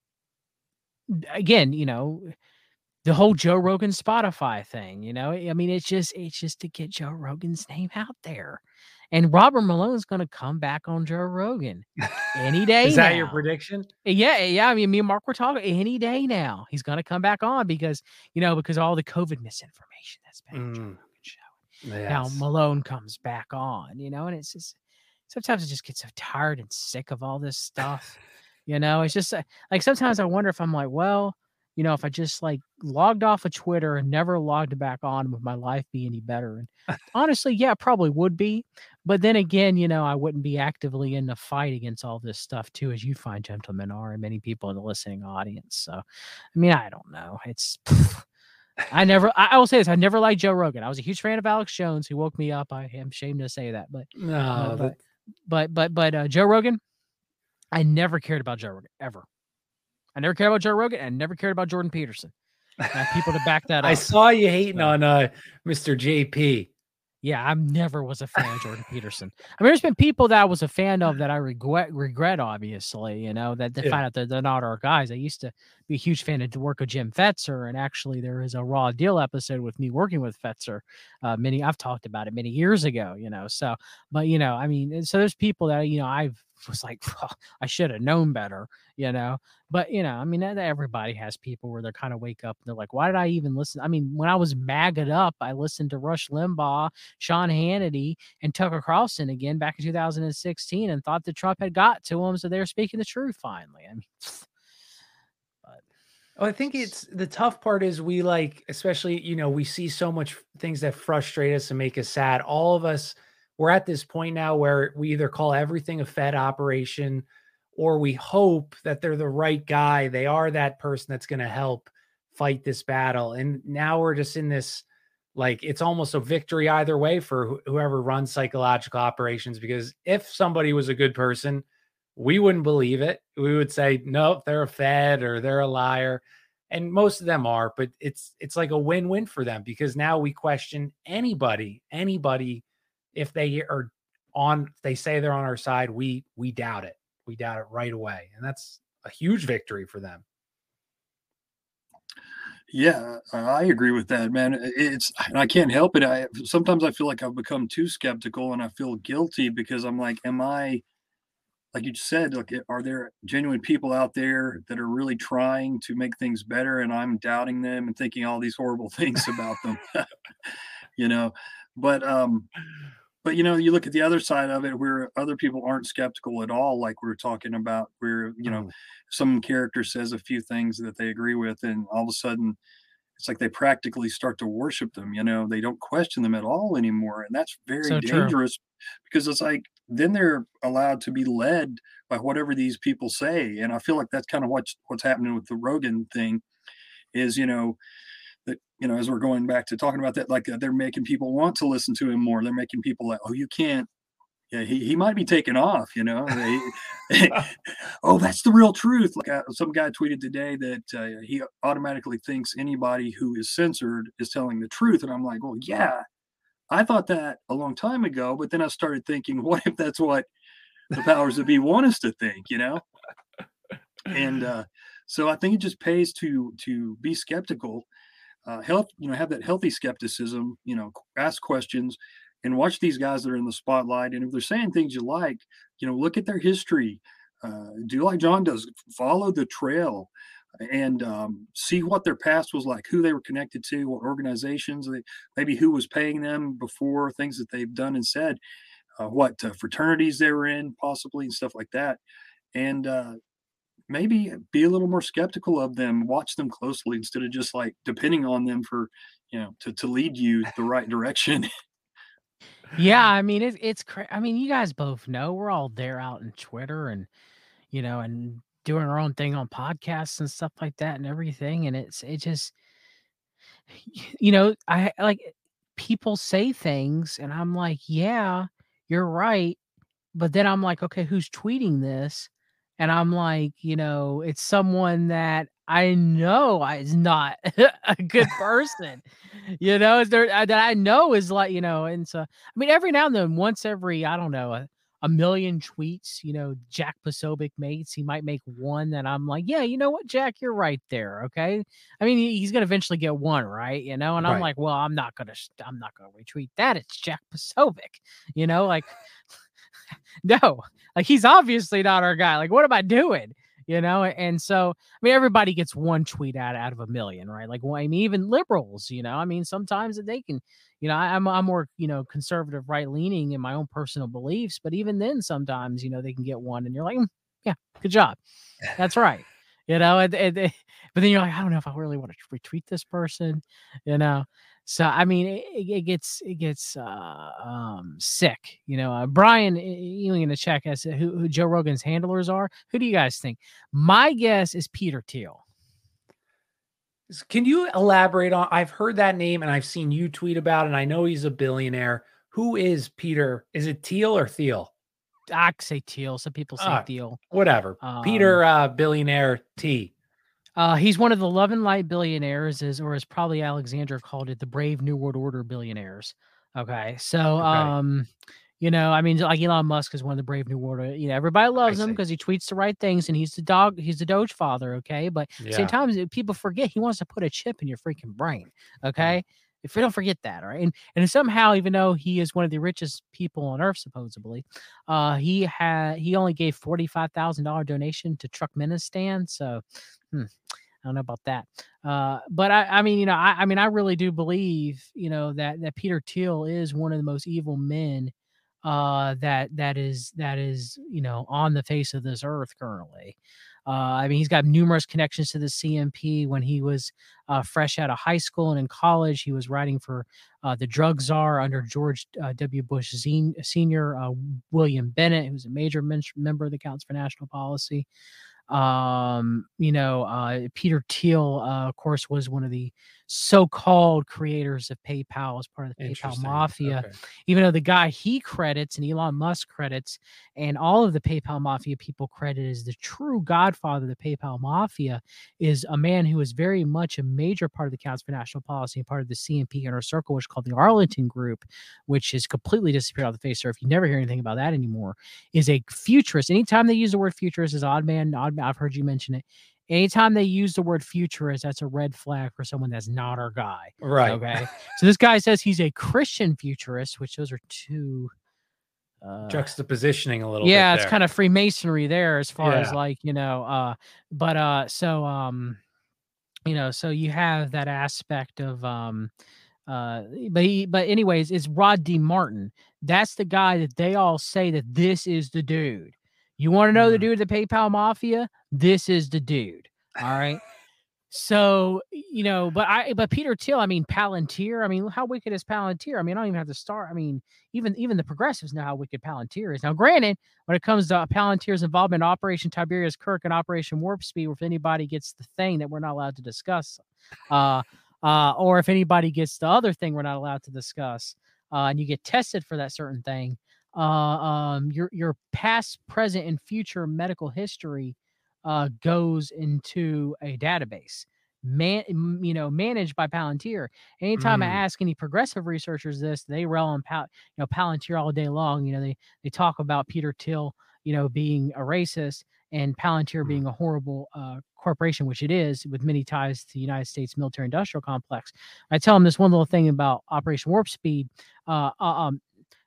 again, you know, the whole Joe Rogan Spotify thing, you know, I mean, it's just, it's just to get Joe Rogan's name out there. And Robert Malone's going to come back on Joe Rogan any day Is that now. your prediction? Yeah, yeah. I mean, me and Mark were talking any day now. He's gonna come back on because you know because of all the COVID misinformation that's been on Joe Mm. Rogan show. Yes. Now Malone comes back on, you know, and it's just sometimes I just get so tired and sick of all this stuff. You know, it's just uh, like sometimes I wonder if I'm like, well, you know, if I just like logged off of Twitter and never logged back on, would my life be any better? And honestly, yeah, it probably would be. But then again, you know, I wouldn't be actively in the fight against all this stuff too, as you find gentlemen are, and many people in the listening audience. So, I mean, I don't know. It's I never. I, I will say this: I never liked Joe Rogan. I was a huge fan of Alex Jones, who woke me up. I am ashamed to say that, but No, uh, but, that, but but but uh, Joe Rogan, I never cared about Joe Rogan ever. I never cared about Joe Rogan, and I never cared about Jordan Peterson. I have people to back that up. I saw you hating So. on uh, Mister J P. Yeah, I never was a fan of Jordan Peterson. I mean, there's been people that I was a fan of that I regret, regret obviously, you know, that they Yeah. find out that they're not our guys. I used to be a huge fan of the work of Jim Fetzer, and actually there is a Raw Deal episode with me working with Fetzer. Uh, many I've talked about it many years ago, you know. So, but you know, I mean, so there's people that you know I've was like, well, I should have known better, you know. But you know, I mean, everybody has people where they kind of wake up and they're like, why did I even listen? I mean, when I was magged up, I listened to Rush Limbaugh, Sean Hannity, and Tucker Carlson again back in two thousand sixteen, and thought that Trump had got to him, so they were speaking the truth finally. I mean, but Well, I think it's the tough part is we like, especially, you know, we see so much things that frustrate us and make us sad. All of us, we're at this point now where we either call everything a Fed operation or we hope that they're the right guy. They are that person that's going to help fight this battle. And now we're just in this, like, it's almost a victory either way for wh- whoever runs psychological operations, because if somebody was a good person, we wouldn't believe it. We would say, nope, they're a Fed or they're a liar. And most of them are, but it's, it's like a win-win for them, because now we question anybody, anybody, if they are on, they say they're on our side, we, we doubt it. We doubt it right away. And that's a huge victory for them. Yeah, I I agree with that, man. I it's and I can't help it. I sometimes I feel like I've become too skeptical, and I feel guilty because I'm like, am I like you said, like, eh, are there genuine people out there that are really trying to make things better, and I'm doubting them and thinking all these horrible things about them, you know? But, um but, you know, you look at the other side of it where other people aren't skeptical at all, like we were talking about, where, you know, Mm. some character says a few things that they agree with, and all of a sudden it's like they practically start to worship them, you know, they don't question them at all anymore, and that's very So true. dangerous because it's like then they're allowed to be led by whatever these people say, and I feel like that's kind of what's what's happening with the Rogan thing is, you know, that, you know, as we're going back to talking about that, like, uh, they're making people want to listen to him more. They're making people like, "Oh, you can't yeah, he he might be taking off," you know? They "Oh, that's the real truth." Like, uh, some guy tweeted today that, uh, he automatically thinks anybody who is censored is telling the truth, and I'm like, "Well, yeah, I thought that a long time ago," but then I started thinking, "What if that's what the powers that be want us to think," you know? And, uh, so I think it just pays to to be skeptical, uh, health, you know, have that healthy skepticism, you know, ask questions and watch these guys that are in the spotlight. And if they're saying things you like, you know, look at their history. Uh, do like John does, follow the trail and um, see what their past was like, who they were connected to, what organizations, they, maybe who was paying them before, things that they've done and said, uh, what uh, fraternities they were in, possibly, and stuff like that. And uh, maybe be a little more skeptical of them, watch them closely instead of just like depending on them for, you know, to, to lead you the right direction. Yeah, I mean it's it's cra- I mean, you guys both know we're all there out in Twitter and you know and doing our own thing on podcasts and stuff like that and everything. And it's it just you know, I like people say things and I'm like, yeah, you're right. But then I'm like, okay, who's tweeting this? And I'm like, you know, it's someone that I know I- is not a good person, you know, is there uh, that I know is like, you know, and so I mean, every now and then, once every, I don't know, a, a million tweets, you know, Jack Posobiec makes, he might make one that I'm like, yeah, you know what, Jack, you're right there. Okay. I mean, he- he's gonna eventually get one, right? You know, and I'm Right. like, well, I'm not gonna, sh- I'm not gonna retweet that. It's Jack Posobiec, you know, like no, like he's obviously not our guy. Like, what am I doing? You know, and so I mean, everybody gets one tweet out out of a million, right? Like, well, I mean, even liberals, you know, I mean, sometimes they can, you know, I, I'm I'm more, you know, conservative, right leaning in my own personal beliefs, but even then, sometimes, you know, they can get one, and you're like, "Mm, yeah, good job, that's right, you know, and, and, and- but then you're like, I don't know if I really want to retweet this person, you know. So I mean, it, it it gets it gets uh, um, sick, you know. Uh, Brian, you in the chat as to who, who Joe Rogan's handlers are. Who do you guys think? My guess is Peter Thiel. S- Can you elaborate on? I've heard that name and I've seen you tweet about it. And I know he's a billionaire. Who is Peter? Is it Thiel or Thiel? I say Thiel. Some people say Ah, Thiel. whatever. Um, Peter, uh, billionaire T. uh, he's one of the Love and Light billionaires, is or as probably Alexander called it, the Brave New World Order billionaires. Okay, so Okay. um, you know, I mean, like Elon Musk is one of the Brave New World. Order. You know, everybody I loves him see. because he tweets the right things, and he's the dog. He's the Doge father. Okay, but at the same Yeah. time, people forget he wants to put a chip in your freaking brain. Okay. If we don't forget that, all right, and and somehow, even though he is one of the richest people on earth, supposedly, uh, he had he only gave forty five thousand dollar donation to Turkmenistan. So, hmm, I don't know about that. Uh, but I, I mean, you know, I, I mean, I really do believe, you know, that that Peter Thiel is one of the most evil men uh, that that is that is you know on the face of this earth currently. Uh, I mean, he's got numerous connections to the C M P. When he was uh, fresh out of high school and in college, he was writing for uh, the drug czar under George uh, W. Bush Zen- Senior, uh, William Bennett, who's a major men- member of the Council for National Policy. Um, you know, uh, Peter Thiel, uh, of course, was one of the so-called creators of PayPal as part of the PayPal Interesting. mafia, Okay. even though the guy he credits and Elon Musk credits and all of the PayPal mafia people credit as the true godfather of the PayPal mafia is a man who is very much a major part of the Council for National Policy and part of the C M P inner circle, which is called the Arlington Group, which has completely disappeared off the face of the earth. You never hear anything about that anymore. Is a futurist. Anytime they use the word futurist, is odd man, odd man, I've heard you mention it. Anytime they use the word futurist, that's a red flag for someone that's not our guy. Right. Okay. So this guy says he's a Christian futurist, which those are two uh, juxtapositioning a little yeah, bit. it's kind of Freemasonry there as far as Yeah. like, you know, uh, but uh, so um, you know, so you have that aspect of um, uh, but he, but anyways, it's Rod D. Martin. That's the guy that they all say that this is the dude. You want to know the Mm. dude of the PayPal Mafia? This is the dude. All right. So, you know, but I, but Peter Thiel, I mean, Palantir, I mean, how wicked is Palantir? I mean, I don't even have to start. I mean, even, even the progressives know how wicked Palantir is. Now, granted, when it comes to Palantir's involvement in Operation Tiberius Kirk and Operation Warp Speed, if anybody gets the thing that we're not allowed to discuss, uh, uh, or if anybody gets the other thing we're not allowed to discuss, uh, and you get tested for that certain thing, uh, um, your, your past, present, and future medical history Uh, goes into a database, man, you know, managed by Palantir. Anytime Mm. I ask any progressive researchers this, they rail on Pal, you know, Palantir all day long. You know, they they talk about Peter Thiel, you know, being a racist and Palantir Mm. being a horrible uh, corporation, which it is, with many ties to the United States military-industrial complex. I tell them this one little thing about Operation Warp Speed. Uh, uh, um,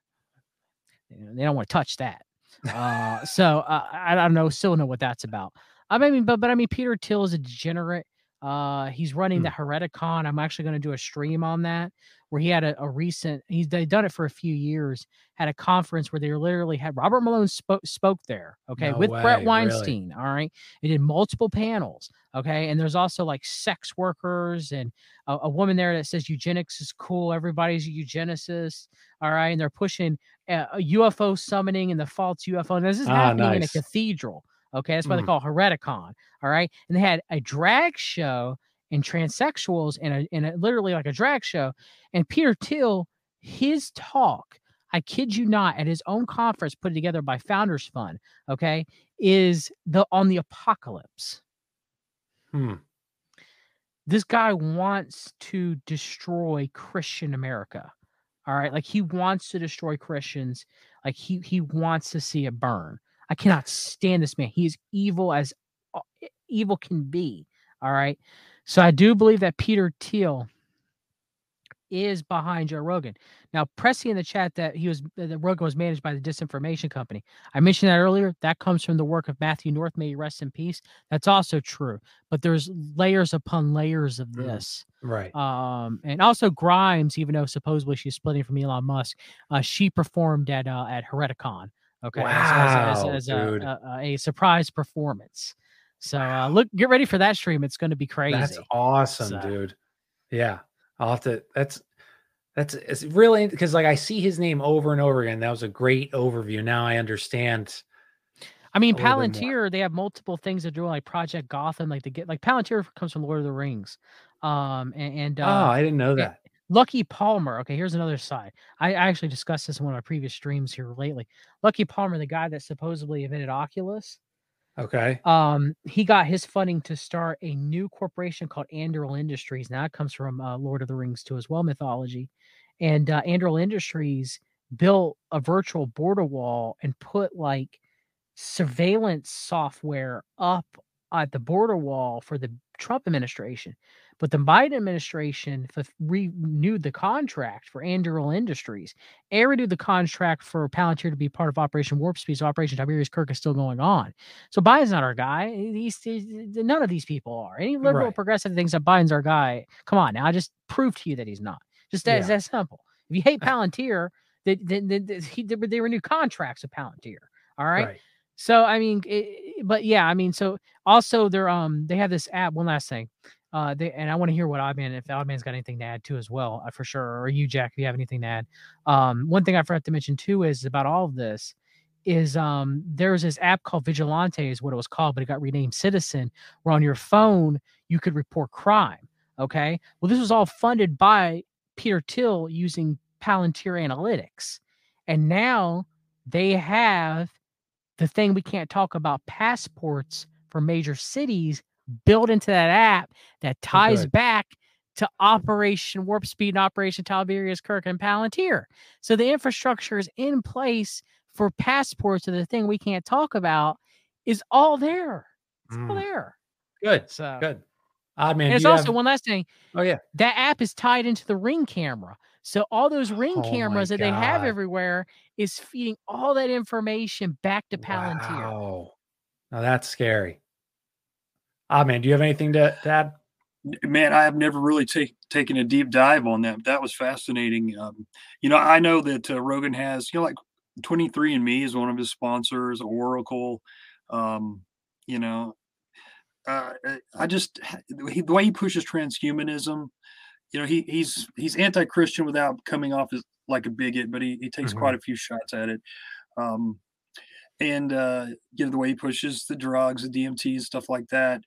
they don't want to touch that. Uh, so uh, I, I don't know, still know what that's about. I mean, but but I mean, Peter Thiel is a degenerate. Uh, he's running Hmm. the Hereticon. I'm actually going to do a stream on that, where he had a, a recent. He's they've done it for a few years. Had a conference where they literally had Robert Malone spoke spoke there. Okay, No with way, Brett really? Weinstein. All right, they did multiple panels. Okay, and there's also like sex workers and a, a woman there that says eugenics is cool. Everybody's a eugenicist. All right, and they're pushing uh, a U F O summoning and the false U F O. And this is Ah, happening in a nice. cathedral. Okay, that's why they Mm. call it Hereticon. All right, and they had a drag show and transsexuals and a, and a, literally like a drag show. And Peter Thiel, his talk, I kid you not, at his own conference put together by Founders Fund, okay, is the on the apocalypse. Hmm. This guy wants to destroy Christian America. All right, like he wants to destroy Christians. Like he he wants to see it burn. I cannot stand this man. He is evil as uh, evil can be. All right. So I do believe that Peter Thiel is behind Joe Rogan. Now, Pressy in the chat that he was that Rogan was managed by the Disinformation Company. I mentioned that earlier. That comes from the work of Matthew North. May he rest in peace. That's also true. But there's layers upon layers of this. Mm. Right. Um, and also Grimes, even though supposedly she's splitting from Elon Musk, uh, she performed at uh, at Hereticon. Okay, wow, as, as, as, as dude. a, a, a surprise performance. So uh, look, get ready for that stream. It's going to be crazy. That's awesome, So. dude. Yeah, I'll have to. That's that's it's really because like I see his name over and over again. That was a great overview. Now I understand. I mean, a little bit Palantir, they have multiple things to do, like Project Gotham, like they get like Palantir comes from Lord of the Rings. Um, and, and Oh, uh, I didn't know that. Lucky Palmer. Okay, here's another side. I, I actually discussed this in one of my previous streams here lately. Lucky Palmer, the guy that supposedly invented Oculus. Okay. Um, he got his funding to start a new corporation called Anduril Industries. Now it comes from uh, Lord of the Rings too, as well, mythology. And uh, Anduril Industries built a virtual border wall and put like surveillance software up at the border wall for the Trump administration. But the Biden administration f- renewed the contract for Anduril Industries and renewed the contract for Palantir to be part of Operation Warp Speed. So Operation Tiberius Kirk is still going on. So Biden's not our guy. He's, he's, none of these people are. Any liberal Right. progressive thinks that Biden's our guy. Come on now. I just proved to you that he's not. Just that, Yeah. that simple. If you hate Palantir, then they, they, they, he, they renew contracts with Palantir. All right. Right. So I mean, it, but yeah, I mean, so also they're um they have this app. One last thing, uh, they and I want to hear what Oddman, if Oddman's got anything to add too as well, uh, for sure, or you, Jack, if you have anything to add. Um, one thing I forgot to mention too is about all of this is um there's this app called Vigilante is what it was called, but it got renamed Citizen, where on your phone you could report crime. Okay, well this was all funded by Peter Thiel using Palantir Analytics, and now they have the thing we can't talk about, passports for major cities, built into that app that ties good. back to Operation Warp Speed and Operation Tiberius Kirk and Palantir. So the infrastructure is in place for passports, and the thing we can't talk about is all there. It's all Mm. there. Good. So Good. Odd man. and Do it's you also have? one last thing. Oh yeah. That app is tied into the Ring camera. So all those Ring Oh my cameras that they have God. everywhere is feeding all that information back to Palantir. Wow. Now that's scary. Ah, man, do you have anything to, to add? Man, I have never really take, taken a deep dive on that. That was fascinating. Um, you know, I know that uh, Rogan has, you know, like twenty-three and Me is one of his sponsors, Oracle. Um, you know, uh, I just he, the way he pushes transhumanism. You know, he he's he's anti-Christian without coming off as like a bigot, but he he takes Mhm. quite a few shots at it. Um, and uh, you know, the way he pushes the drugs, the D M T, stuff like that.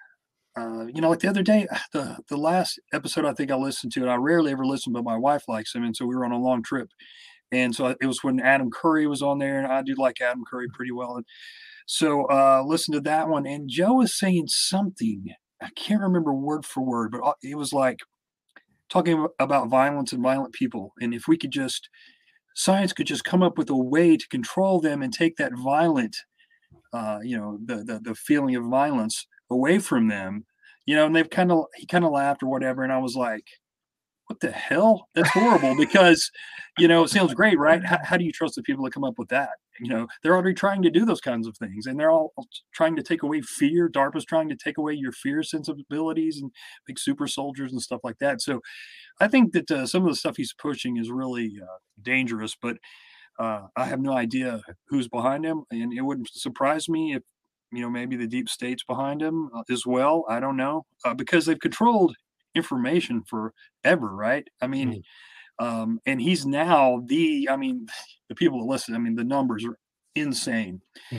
Uh, you know, like the other day, the the last episode I think I listened to, and I rarely ever listen, but my wife likes him, and so we were on a long trip, and so it was when Adam Curry was on there, and I do like Adam Curry pretty well, and so uh, listen to that one, and Joe was saying something I can't remember word for word, but uh, it was like talking about violence and violent people, and if we could just science could just come up with a way to control them and take that violent, uh, you know, the, the the feeling of violence away from them, you know, and they've kind of he kind of laughed or whatever, and I was like, what the hell? That's horrible because, you know, it sounds great, right? How, how do you trust the people that come up with that? You know, they're already trying to do those kinds of things, and they're all trying to take away fear. DARPA's trying to take away your fear sensibilities and make super soldiers and stuff like that. So I think that uh, some of the stuff he's pushing is really uh, dangerous, but uh, I have no idea who's behind him, and it wouldn't surprise me if you know maybe the deep state's behind him uh, as well. I don't know uh, because they've controlled information forever, right? I mean, Mhm. um, and he's now the. I mean, the people that listen. I mean, the numbers are insane.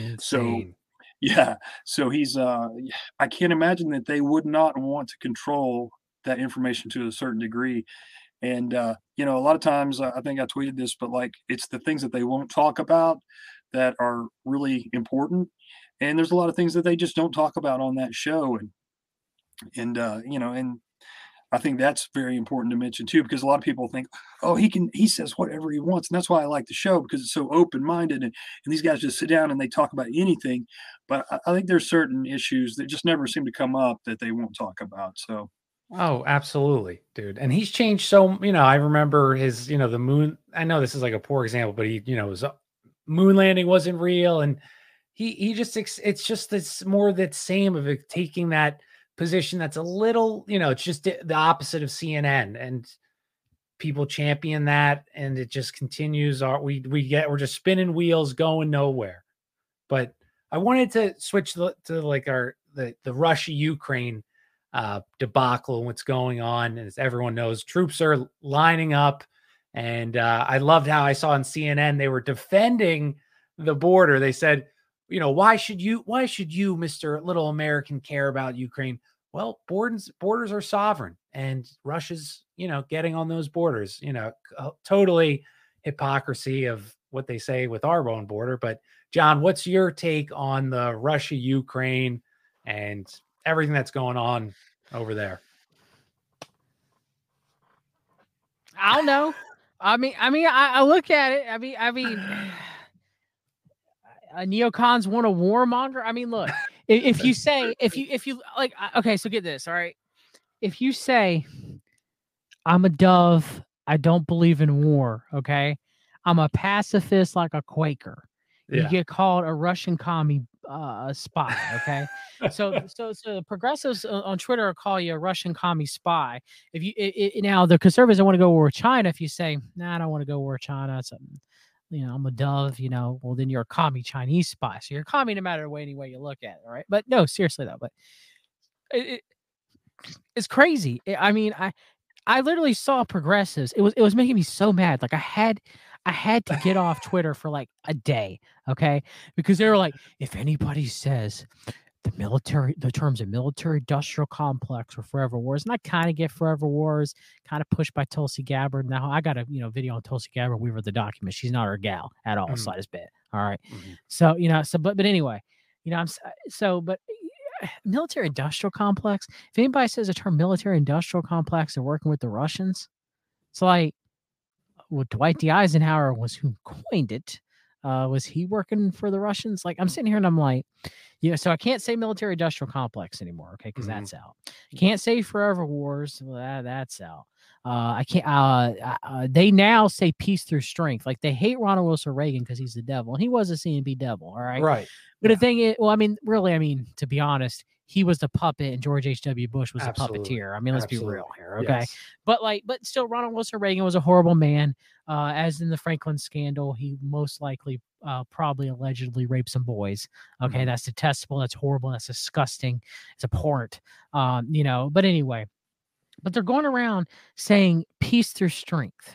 So Insane. yeah, so he's. Uh, I can't imagine that they would not want to control that information to a certain degree. And, uh, you know, a lot of times uh, I think I tweeted this, but like it's the things that they won't talk about that are really important. And there's a lot of things that they just don't talk about on that show. And, and, uh, you know, and I think that's very important to mention too, because a lot of people think, oh, he can, he says whatever he wants. And that's why I like the show because it's so open minded. And, and these guys just sit down and they talk about anything. But I, I think there's certain issues that just never seem to come up that they won't talk about. So, Oh, absolutely, dude. And he's changed so, you know, I remember his, you know, the moon. I know this is like a poor example, but he, you know, his moon landing wasn't real. And he, he just, it's just this more that same of it, taking that position that's a little, you know, it's just the opposite of C N N. And people champion that. And it just continues. Our, we, we get, we're just spinning wheels going nowhere. But I wanted to switch to, to like our, the, the Russia Ukraine uh, debacle and what's going on. As everyone knows, troops are lining up. And uh, I loved how I saw on C N N, they were defending the border. They said, you know, why should you, why should you, Mister Little American, care about Ukraine? Well, borders, borders are sovereign and Russia's, you know, getting on those borders, you know, uh, totally hypocrisy of what they say with our own border. But John, what's your take on the Russia, Ukraine and everything that's going on over there? I don't know. I mean, I mean, I, I look at it. I mean, I mean, a neocons want a warmonger. I mean, look, if, if you say, if you, if you like, okay, so get this, all right. If you say, I'm a dove, I don't believe in war, okay, I'm a pacifist like a Quaker. You Yeah. get called a Russian commie uh, spy, okay? so, so, so the progressives on Twitter will call you a Russian commie spy. If you it, it, now the conservatives don't want to go war with China. If you say, nah, I don't want to go war with China, it's, you know, I'm a dove, you know, well then you're a commie Chinese spy. So you're a commie no matter way any way you look at it, right? But no, seriously though, but it, it, it's crazy. I mean, I I literally saw progressives. It was it was making me so mad. Like I had I had to get off Twitter for like a day, okay? Because they were like, if anybody says the military, the terms of military industrial complex or forever wars, and I kind of get forever wars, kind of pushed by Tulsi Gabbard. Now I got a you know video on Tulsi Gabbard. We read the document. She's not our gal at all, Mm. slightest bit. All right. Mm-hmm. So you know, so but but anyway, you know, I'm so but military industrial complex. If anybody says the term military industrial complex, they're working with the Russians. It's like, well, Dwight D. Eisenhower was who coined it. Uh, was he working for the Russians? Like, I'm sitting here and I'm like, yeah, so I can't say military industrial complex anymore, okay, because Mhm. that's out. You can't say forever wars, well, that, that's out. Uh, I can't. Uh, uh, they now say peace through strength. Like they hate Ronald Wilson Reagan because he's the devil, and he was a C and B devil. All right, Right. but Yeah. the thing is, well, I mean, really, I mean, to be honest, he was the puppet, and George H W. Bush was Absolutely. a puppeteer. I mean, let's Absolutely. be real here, okay? Yes. But like, but still, Ronald Wilson Reagan was a horrible man. Uh, as in the Franklin scandal, he most likely, uh, probably allegedly raped some boys. Okay, Mhm. that's detestable. That's horrible. That's disgusting. It's abhorrent. Um, you know. But anyway, but they're going around saying peace through strength,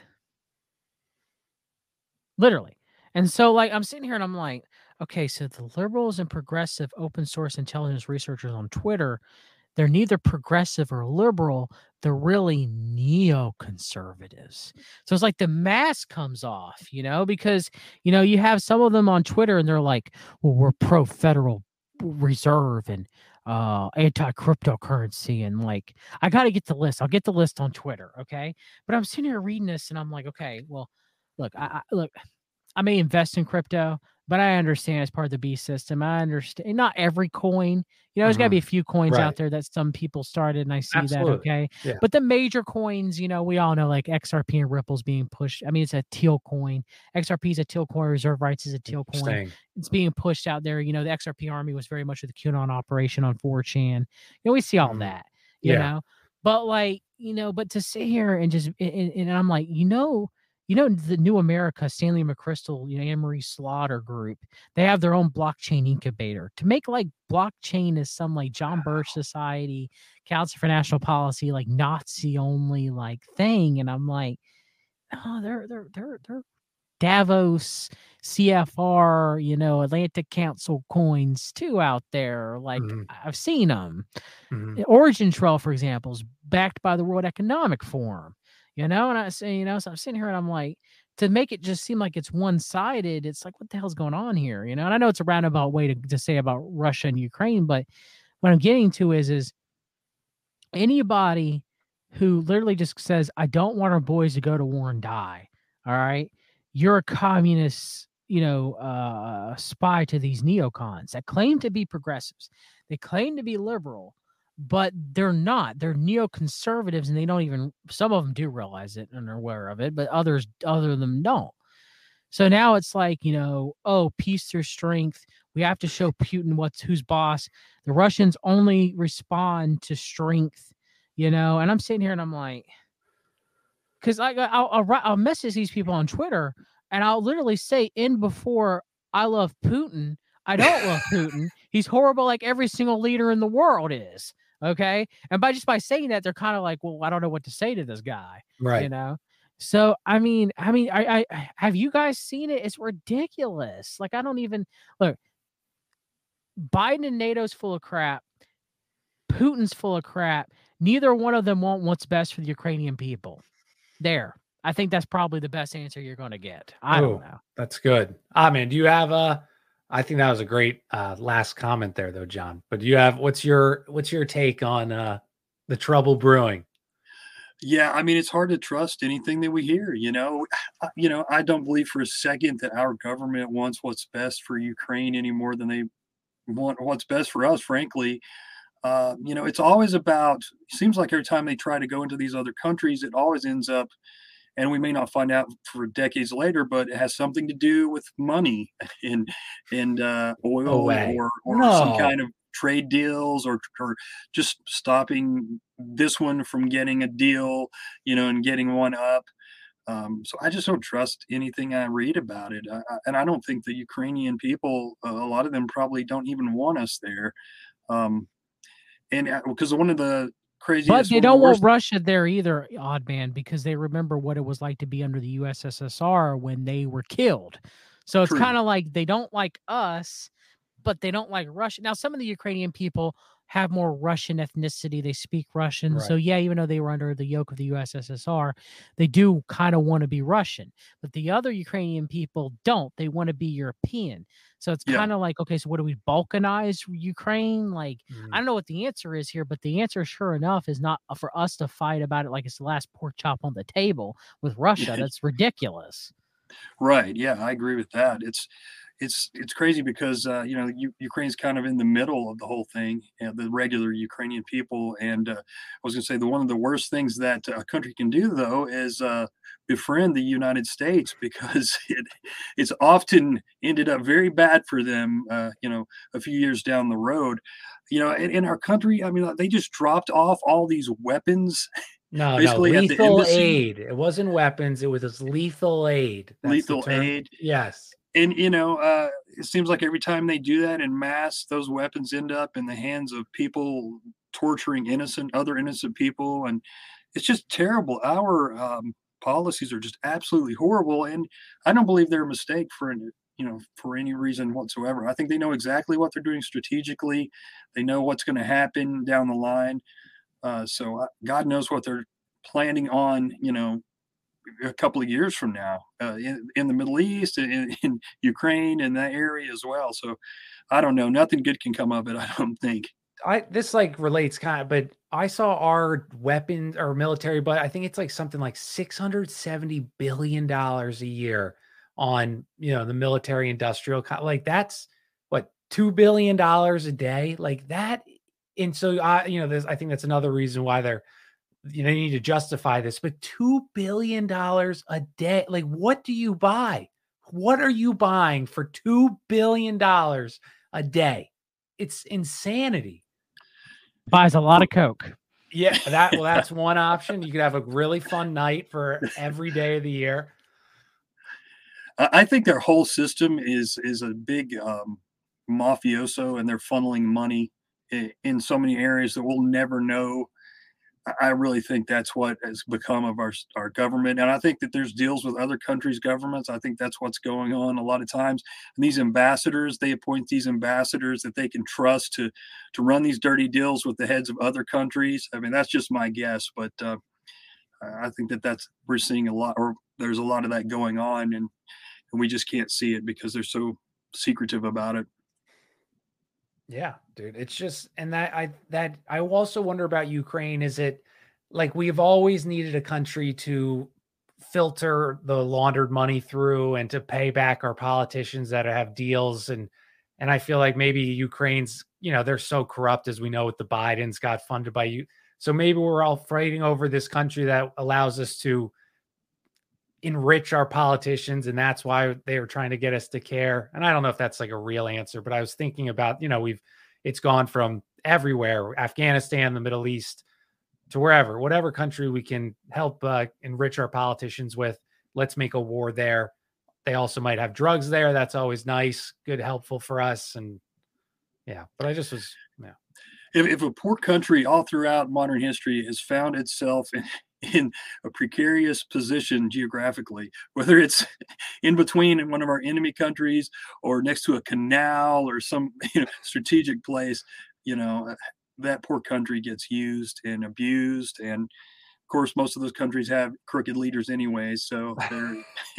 literally. And so, like, I'm sitting here and I'm like, okay, so the liberals and progressive open source intelligence researchers on Twitter, they're neither progressive or liberal. They're really neoconservatives. So it's like the mask comes off, you know, because, you know, you have some of them on Twitter and they're like, well, we're pro federal reserve and uh anti cryptocurrency. And like, I got to get the list. I'll get the list on Twitter. Okay. But I'm sitting here reading this and I'm like, okay, well, look, I, I look, I may invest in crypto, but I understand it's part of the B system. I understand not every coin, you know, there's got to Mhm. be a few coins Right. out there that some people started and I see Absolutely. that. Okay. Yeah. But the major coins, you know, we all know like X R P and Ripple's being pushed. I mean, it's a teal coin. X R P is a teal coin. Reserve Rights is a teal coin. Interesting. It's being pushed out there. You know, the X R P army was very much with the QAnon operation on four chan. You know, we see all Mhm. that, you Yeah. know, but like, you know, but to sit here and just, and, and I'm like, you know, you know, the New America, Stanley McChrystal, you know, Anne-Marie Slaughter group, they have their own blockchain incubator to make like blockchain is some like John Birch Society, Council for National Policy, like Nazi only like thing. And I'm like, oh, they're, they're, they're, they're Davos, C F R, you know, Atlantic Council coins too out there. Like Mhm. I've seen them. Mhm. Origin Trail, for example, is backed by the World Economic Forum, you know, and I say, you know, so I'm sitting here and I'm like, to make it just seem like it's one-sided, it's like, what the hell's going on here? You know, and I know it's a roundabout way to, to say about Russia and Ukraine, but what I'm getting to is, is anybody who literally just says, I don't want our boys to go to war and die. All right. You're a communist, you know, uh, spy to these neocons that claim to be progressives. They claim to be liberal, but they're not. They're neoconservatives, and they don't even, some of them do realize it and are aware of it, but others, other of them don't. So now it's like, you know, oh, peace through strength. We have to show Putin what's who's boss. The Russians only respond to strength, you know. And I'm sitting here and I'm like, because I, I'll, I'll I'll message these people on Twitter and I'll literally say in before I love Putin. I don't love Putin. He's horrible, like every single leader in the world is. Okay, and by just by saying that, they're kind of like, well, I don't know what to say to this guy, Right. you know. So I mean, I mean, I, I have you guys seen it? It's ridiculous. Like I don't even look. Biden and NATO's full of crap. Putin's full of crap. Neither one of them want what's best for the Ukrainian people. There. I think that's probably the best answer you're going to get. I Oh, don't know. That's good. Ah, man, do you have a? I think that was a great uh, last comment there, though, John. But do you have what's your what's your take on uh, the trouble brewing? Yeah, I mean, it's hard to trust anything that we hear. You know, Uh, you know, I don't believe for a second that our government wants what's best for Ukraine any more than they want what's best for us. Frankly, uh, you know, it's always about. Seems like every time they try to go into these other countries, it always ends up, and we may not find out for decades later, but it has something to do with money and and uh, No oil way. or or some No. kind of trade deals or or just stopping this one from getting a deal, you know, and getting one up. Um, so I just don't trust anything I read about it, I, I, and I don't think the Ukrainian people, uh, a lot of them probably don't even want us there. Um, and because one of the But craziest, they one of the don't want worst, Russia there either, odd man, because they remember what it was like to be under the U S S R when they were killed. So it's True. kind of like they don't like us, but they don't like Russia. Now, some of the Ukrainian people have more Russian ethnicity. They speak Russian. So, Right. yeah, even though they were under the yoke of the U S S R, they do kind of want to be Russian. But the other Ukrainian people don't. They want to be European. So it's Yeah. kind of like, okay, so what do we balkanize Ukraine? Like, I Mm. don't know what the answer is here, but the answer, sure enough, is not for us to fight about it like it's the last pork chop on the table with Russia. That's ridiculous. Right. Yeah, I agree with that. It's it's it's crazy because uh, you know U- Ukraine's kind of in the middle of the whole thing, and the regular Ukrainian people. And uh, I was going to say the one of the worst things that a country can do, though, is uh, befriend the United States because it it's often ended up very bad for them. Uh, you know, a few years down the road. You know, in, in our country, I mean, they just dropped off all these weapons No, no, basically at the lethal embassy, aid. It wasn't weapons, it was lethal aid. That's the lethal term. aid. Yes. And, you know, uh, it seems like every time they do that in mass, those weapons end up in the hands of people torturing innocent other innocent people, and it's just terrible. Our, um, policies are just absolutely horrible, and I don't believe they're a mistake for any you know, for any reason whatsoever. I think they know exactly what they're doing strategically. They know what's gonna happen down the line, uh, so, uh, God knows what they're planning on, you know, a couple of years from now uh, in, in the Middle East, in, in Ukraine, and that area as well. So I don't know. Nothing good can come of it, I don't think. I this like relates kind of, but I saw our weapons or military, but I think it's like something like six hundred seventy billion dollars a year on, you know, the military industrial co- like that's what two billion dollars a day, like that. And so I, you know, there's I think that's another reason why they're you know, you need to justify this, but two billion dollars a day. Like, what do you buy? What are you buying for two billion dollars a day? It's insanity. Buys a lot of Coke. Yeah, that well, that's one option. You could have a really fun night for every day of the year. I I think their whole system is is a big um, mafioso, and they're funneling money in, in so many areas that we'll never know. I I really think that's what has become of our s- our government, and I think that there's deals with other countries' governments. I think that's what's going on a lot of times. And these ambassadors, they appoint these ambassadors that they can trust to to run these dirty deals with the heads of other countries. I mean, that's just my guess, but uh, I think that that's we're seeing a lot, or there's a lot of that going on, and and we just can't see it because they're so secretive about it. Yeah, dude. It's just and that I that I also wonder about Ukraine. Is it like we've always needed a country to filter the laundered money through and to pay back our politicians that have deals and and I feel like maybe Ukraine's, you know, they're so corrupt as we know with the Bidens got funded by you. So maybe we're all fighting over this country that allows us to enrich our politicians and that's why they were trying to get us to care. And I don't know if that's like a real answer, but I was thinking about, you know, we've it's gone from everywhere, Afghanistan, the Middle East, to wherever, whatever country we can help uh, enrich our politicians with, let's make a war there. They also might have drugs there. That's always nice, good, helpful for us. And yeah, but I just was, yeah. If, if a poor country all throughout modern history has found itself in, in a precarious position geographically, whether it's in between one of our enemy countries or next to a canal or some you know, strategic place, you know, uh, that poor country gets used and abused. And of course, most of those countries have crooked leaders anyway. So they're,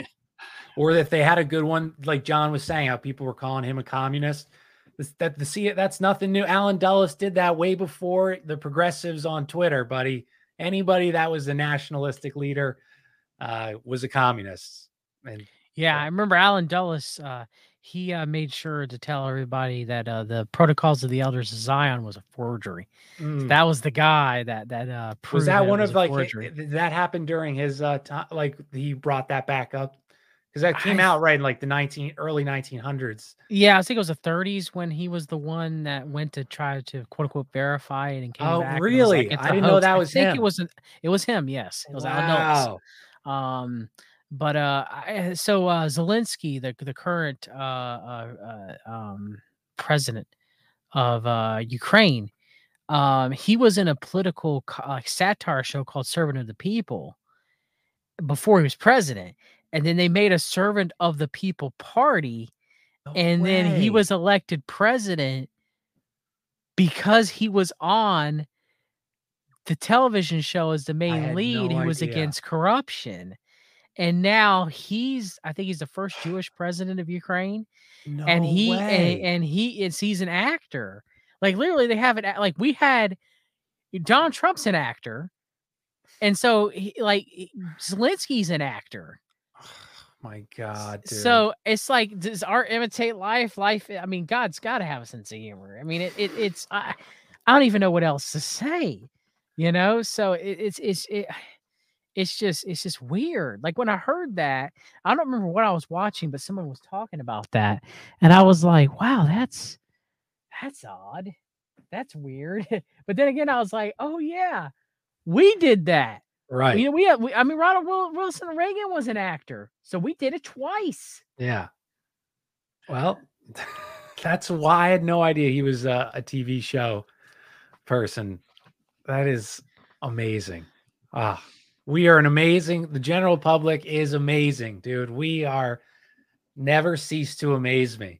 Or if they had a good one, like John was saying, how people were calling him a communist. This, that the see that's nothing new. Alan Dulles did that way before the progressives on Twitter, buddy. Anybody that was a nationalistic leader uh, was a communist. And Yeah, so, I remember Alan Dulles. Uh, he uh, made sure to tell everybody that uh, the Protocols of the Elders of Zion was a forgery. mm. That was the guy that that uh, proved Was that that it one was of a like forgery. did that happened during his uh time? Like he brought that back up because that came I out right in like the nineteen early nineteen hundreds. Yeah, I think it was the thirties when he was the one that went to try to quote unquote verify it and came Oh, back and it was like really? it's I a didn't know hoax. that I was think it him. was it was him. Yes, it was Alan Dulles. Wow. Um, but uh, I, so uh, Zelensky, the the current uh, uh, uh um president of uh Ukraine, um, he was in a political co- like satire show called Servant of the People before he was president, and then they made a Servant of the People party, No and then he way. was elected president because he was on the television show as the I main had lead. no He was idea. against corruption. And now he's I think he's the first Jewish president of Ukraine. And No he and, way. and he is he's an actor. Like literally they have it like we had Donald Trump's an actor. And so he, like he- Zelensky's an actor. my God, dude. So it's like, does art imitate life? Life, I mean, God's got to have a sense of humor. I mean, it, it it's I, I don't even know what else to say, you know. So it, it's it's it, it's just it's just weird. Like when I heard that, I don't remember what I was watching, but someone was talking about that, and I was like, wow, that's that's odd, that's weird. But then again, I was like, oh yeah, we did that. Right. You know, we, we I mean, Ronald Wilson Reagan was an actor, so we did it twice. Yeah. Well, that's why I had no idea he was a, a T V show person. That is amazing. Ah, we are an amazing. The general public is amazing, dude. We are never cease to amaze me.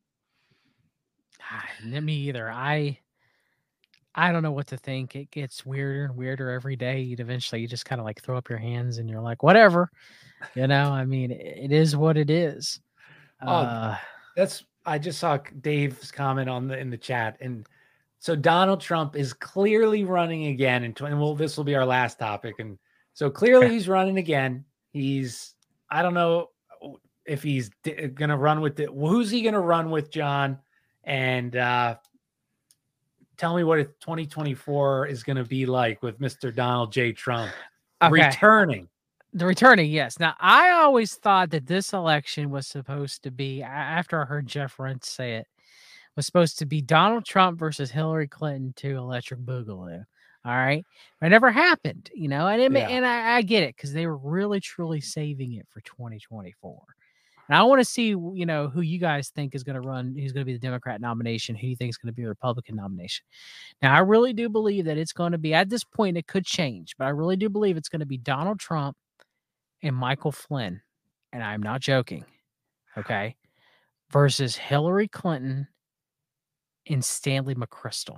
Me either. I. I don't know what to think. It gets weirder and weirder every day. You'd eventually you just kind of like throw up your hands and you're like, whatever. You know, I mean, it, it is what it is. Oh, Uh, that's I just saw Dave's comment on the in the chat. And so Donald Trump is clearly running again. And, and well, this will be our last topic. And so clearly he's running again. He's I don't know if he's d- gonna run with it. Who's he gonna run with, John? And uh tell me what twenty twenty-four is going to be like with Mister Donald J. Trump okay. returning. The returning, yes. Now, I always thought that this election was supposed to be, after I heard Jeff Rentz say it, was supposed to be Donald Trump versus Hillary Clinton to Electric Boogaloo. All right. But it never happened, you know, and, it, yeah. and I, I get it because they were really, truly saving it for twenty twenty-four. And I want to see, you know, who you guys think is going to run, who's going to be the Democrat nomination, who you think is going to be the Republican nomination. Now, I really do believe that it's going to be, at this point, it could change, but I really do believe it's going to be Donald Trump and Michael Flynn, and I'm not joking, okay, versus Hillary Clinton and Stanley McChrystal.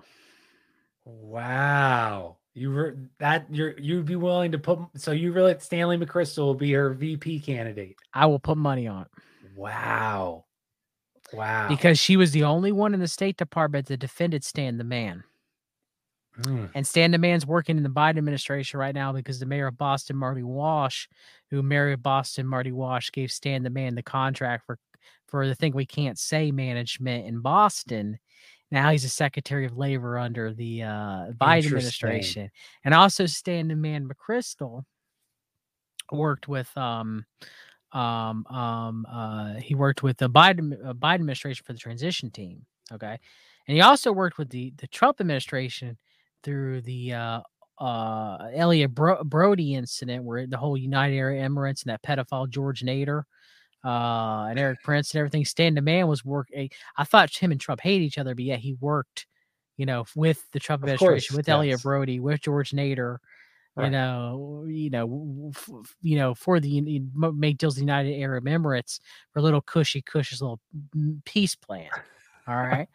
Wow. You were that you're you'd be willing to put so you really Stanley McChrystal will be her V P candidate. I will put money on it. Wow. Wow. Because she was the only one in the State Department that defended Stan the Man. Mm. And Stan the Man's working in the Biden administration right now because the mayor of Boston, Marty Walsh, who mayor of Boston, Marty Walsh, gave Stan the Man the contract for for the thing we can't say management in Boston. Now he's a Secretary of Labor under the uh, Biden administration. And also Stan the Man McChrystal worked with um um um uh he worked with the Biden uh, Biden administration for the transition team. Okay. And he also worked with the the Trump administration through the uh uh Elliot Bro- Brody incident where the whole United Arab Emirates and that pedophile George Nader uh and Eric Prince and everything. Stan the Man was working. I thought him and Trump hate each other, but yeah, he worked, you know, with the Trump administration, with yes. Elliot Brody, with George Nader, right. you know, you know, f- you know, for the you know, make deals with the United Arab Emirates for a little cushy, cushy little peace plan. All right.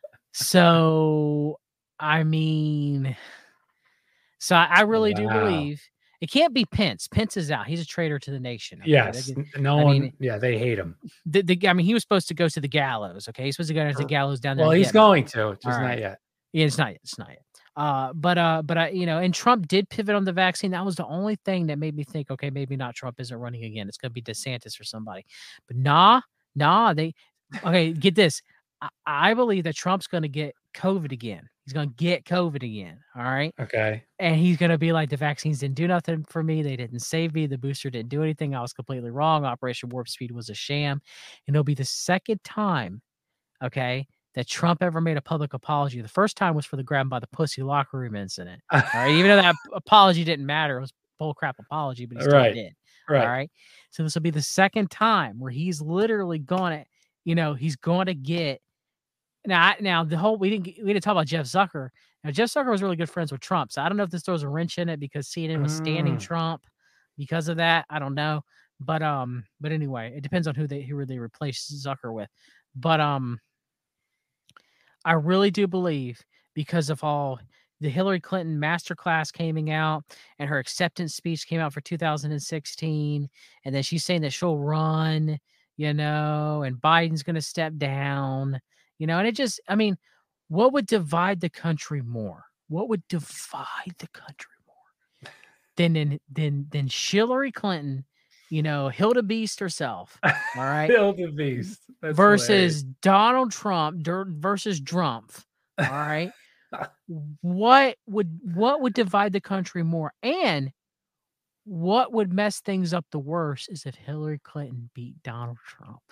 So I mean, so I, I really wow. do believe. It can't be Pence. Pence is out. He's a traitor to the nation. Okay? Yes. No I one. Mean, yeah, they hate him. The, the, I mean, he was supposed to go to the gallows. Okay. He's supposed to go to the gallows down there. Well, he's going to. Just right. not yet. Yeah, it's not yet. It's not yet. Uh, but, uh, but, uh, you know, and Trump did pivot on the vaccine. That was the only thing that made me think, okay, maybe not Trump isn't running again. It's going to be DeSantis or somebody. But nah, nah, they, okay, get this. I, I believe that Trump's going to get COVID again. He's going to get COVID again. All right. Okay. And he's going to be like, the vaccines didn't do nothing for me. They didn't save me. The booster didn't do anything. I was completely wrong. Operation Warp Speed was a sham. And it'll be the second time, okay, that Trump ever made a public apology. The first time was for the grab him by the pussy locker room incident. All right. Even though that apology didn't matter, it was bull crap apology, but he still right. did. Right. All right. So this will be the second time where he's literally going to, you know, he's going to get. Now, now the whole we didn't we didn't talk about Jeff Zucker. Now, Jeff Zucker was really good friends with Trump, so I don't know if this throws a wrench in it because C N N was standing mm. Trump because of that. I don't know, but um, but anyway, it depends on who they who they replace Zucker with. But um, I really do believe because of all the Hillary Clinton masterclass coming out and her acceptance speech came out for two thousand sixteen, and then she's saying that she'll run, you know, and Biden's going to step down. You know, and it just, I mean, what would divide the country more? What would divide the country more than than than, than Hillary Clinton you know, Hilda Beast herself, all right, Hilda Beast That's versus hilarious. Donald Trump dur- versus Drumpf, all right. what would what would divide the country more, and what would mess things up the worst is if Hillary Clinton beat Donald Trump.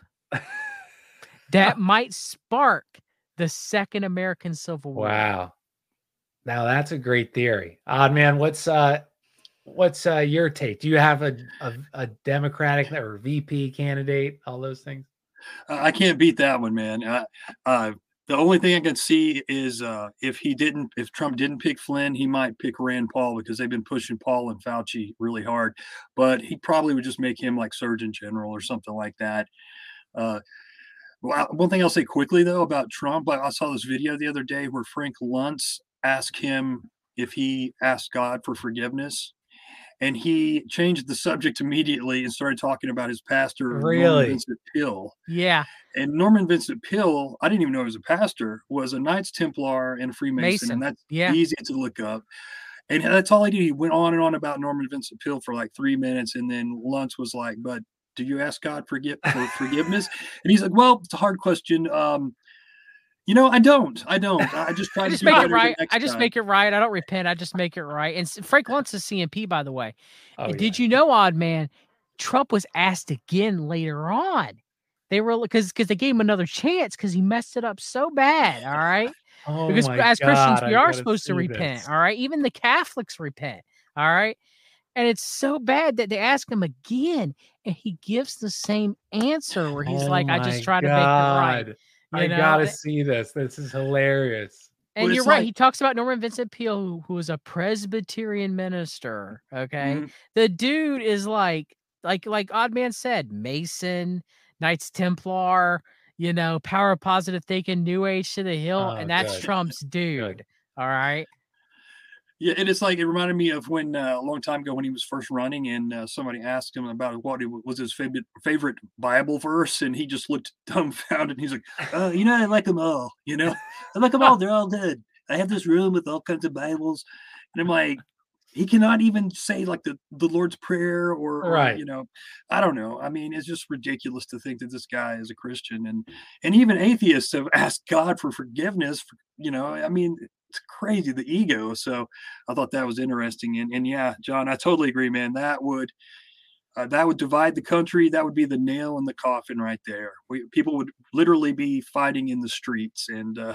That might spark the second American Civil War. Wow. Now that's a great theory. Odd man, what's uh what's uh your take? Do you have a a, a Democratic or V P candidate? All those things? Uh, I can't beat that one, man. Uh, uh, the only thing I can see is uh, if he didn't, if Trump didn't pick Flynn, he might pick Rand Paul because they've been pushing Paul and Fauci really hard. But he probably would just make him like Surgeon General or something like that. Uh, well, one thing I'll say quickly though about Trump, I, I saw this video the other day where Frank Luntz asked him if he asked God for forgiveness. And he changed the subject immediately and started talking about his pastor, Really? Norman Vincent Peale. Yeah. And Norman Vincent Peale, I didn't even know he was a pastor, was a Knights Templar and a Freemason. Mason. And that's Yeah. easy to look up. And that's all he did. He went on and on about Norman Vincent Peale for like three minutes. And then Luntz was like, but do you ask God forgive, for forgiveness? And he's like, well, it's a hard question. Um, You know, I don't. I don't. I just try I to just do make it better right. the next I just time. make it right. I don't repent. I just make it right. And s- Frank Luntz is C M P, by the way. Oh, Did yeah. you know, Odd Man, Trump was asked again later on. They were because because they gave him another chance because he messed it up so bad. All right. Oh Because my as Christians, God, we I are gotta supposed to see repent. this. All right. Even the Catholics repent. All right. And it's so bad that they ask him again, and he gives the same answer where he's Oh like, I my just try to make it right. God. You I know, gotta and- see this. This is hilarious. And Well, you're it's right. like- He talks about Norman Vincent Peale, who, who was a Presbyterian minister. Okay. Mhm. The dude is like, like, like Odd Man said, Mason, Knights Templar, you know, power of positive thinking, New Age to the hill. Oh, and that's good. Trump's dude. All right. Yeah, and it's like it reminded me of when uh, a long time ago when he was first running, and uh, somebody asked him about what it was his favorite favorite Bible verse, and he just looked dumbfounded. And he's like, "Oh, you know, I like them all. You know, I like them all. They're all good. I have this room with all kinds of Bibles," and I'm like, he cannot even say like the the Lord's Prayer or, or Right. you know, I don't know. I mean, it's just ridiculous to think that this guy is a Christian, and and even atheists have asked God for forgiveness. For, you know, I mean. It's crazy, the ego. So I thought that was interesting. And, and yeah, John, I totally agree, man. That would uh, that would divide the country. That would be the nail in the coffin right there. We, people would literally be fighting in the streets, and uh,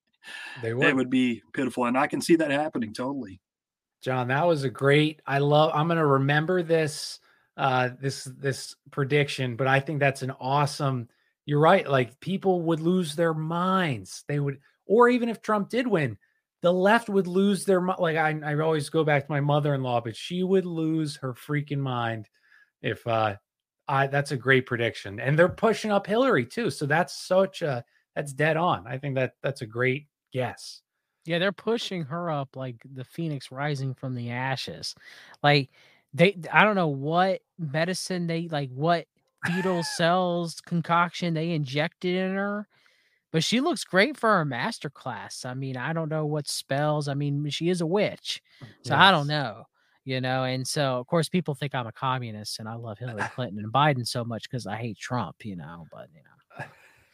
They it would. would be pitiful. And I can see that happening totally. John, that was a great. I love. I'm gonna remember this. Uh, this this prediction, but I think that's an awesome. You're right. Like people would lose their minds. They would, or even if Trump did win, the left would lose their mi- like. I I always go back to my mother-in-law, but she would lose her freaking mind if. uh I that's a great prediction, and they're pushing up Hillary too. So that's such a that's dead on. I think that that's a great guess. Yeah, they're pushing her up like the phoenix rising from the ashes. Like they I don't know what medicine they like what fetal cells concoction they injected in her, but she looks great for her master class. I mean, I don't know what spells. I mean, she is a witch. So I don't Yes. know, you know. And so of course people think I'm a communist and I love Hillary Clinton and Biden so much because I hate Trump, you know, but you know.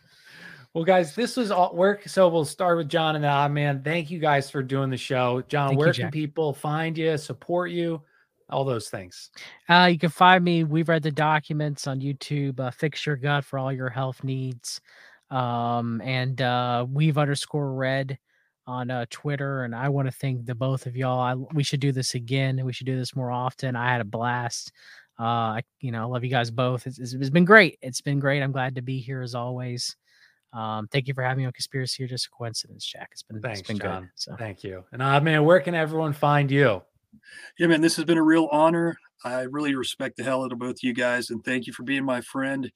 Well, guys, this was all work. So we'll start with John and the Odd Man. Thank you guys for doing the show. John, Thank you, where can Jack. people find you, support you, all those things? Uh, you can find me. We've read the documents on YouTube. Uh, Fix Your Gut for all your health needs. Um, and uh, we've underscore read on uh, Twitter. And I want to thank the both of y'all. I, we should do this again. We should do this more often. I had a blast. Uh, I, you know, I love you guys both. It's, it's, it's been great. It's been great. I'm glad to be here as always. Um, thank you for having me on Conspiracy or Just a Coincidence, Jack. It's been Thanks, it's been John. good. So Thank you. And Odd Man, where can everyone find you? Yeah, man, this has been a real honor. I really respect the hell out of both you guys, and thank you for being my friend.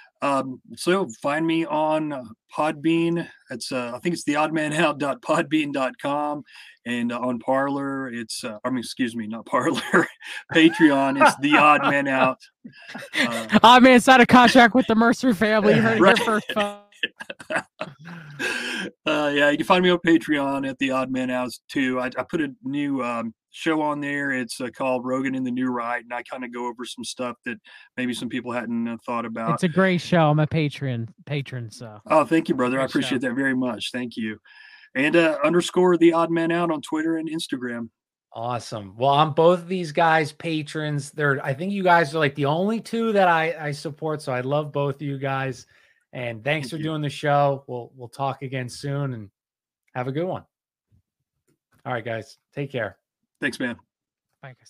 Um, so find me on Podbean. It's uh, I think it's the odd man out dot podbean dot com, and uh, on Parler, it's uh, I mean, excuse me, not Parler, Patreon. It's the Odd Man Out. Uh, oh man, signed a contract with the Mercer family. You heard it Right. here first, folks. uh, yeah, you can find me on Patreon at the Odd Man Out too. I, I put a new um, show on there. It's uh, called Rogan in the New Right, and I kind of go over some stuff that maybe some people hadn't uh, thought about. It's a great show. I'm a patron, patron. So. Oh, thank you, brother. I appreciate show. that very much. Thank you. And uh, underscore the Odd Man Out on Twitter and Instagram. Awesome. Well, I'm both of these guys patrons. They're, I think you guys are like the only two that I, I support. So I love both of you guys. And thanks Thank for you. doing the show. We'll we'll talk again soon and have a good one. All right, guys. Take care. Thanks, man. Bye, guys.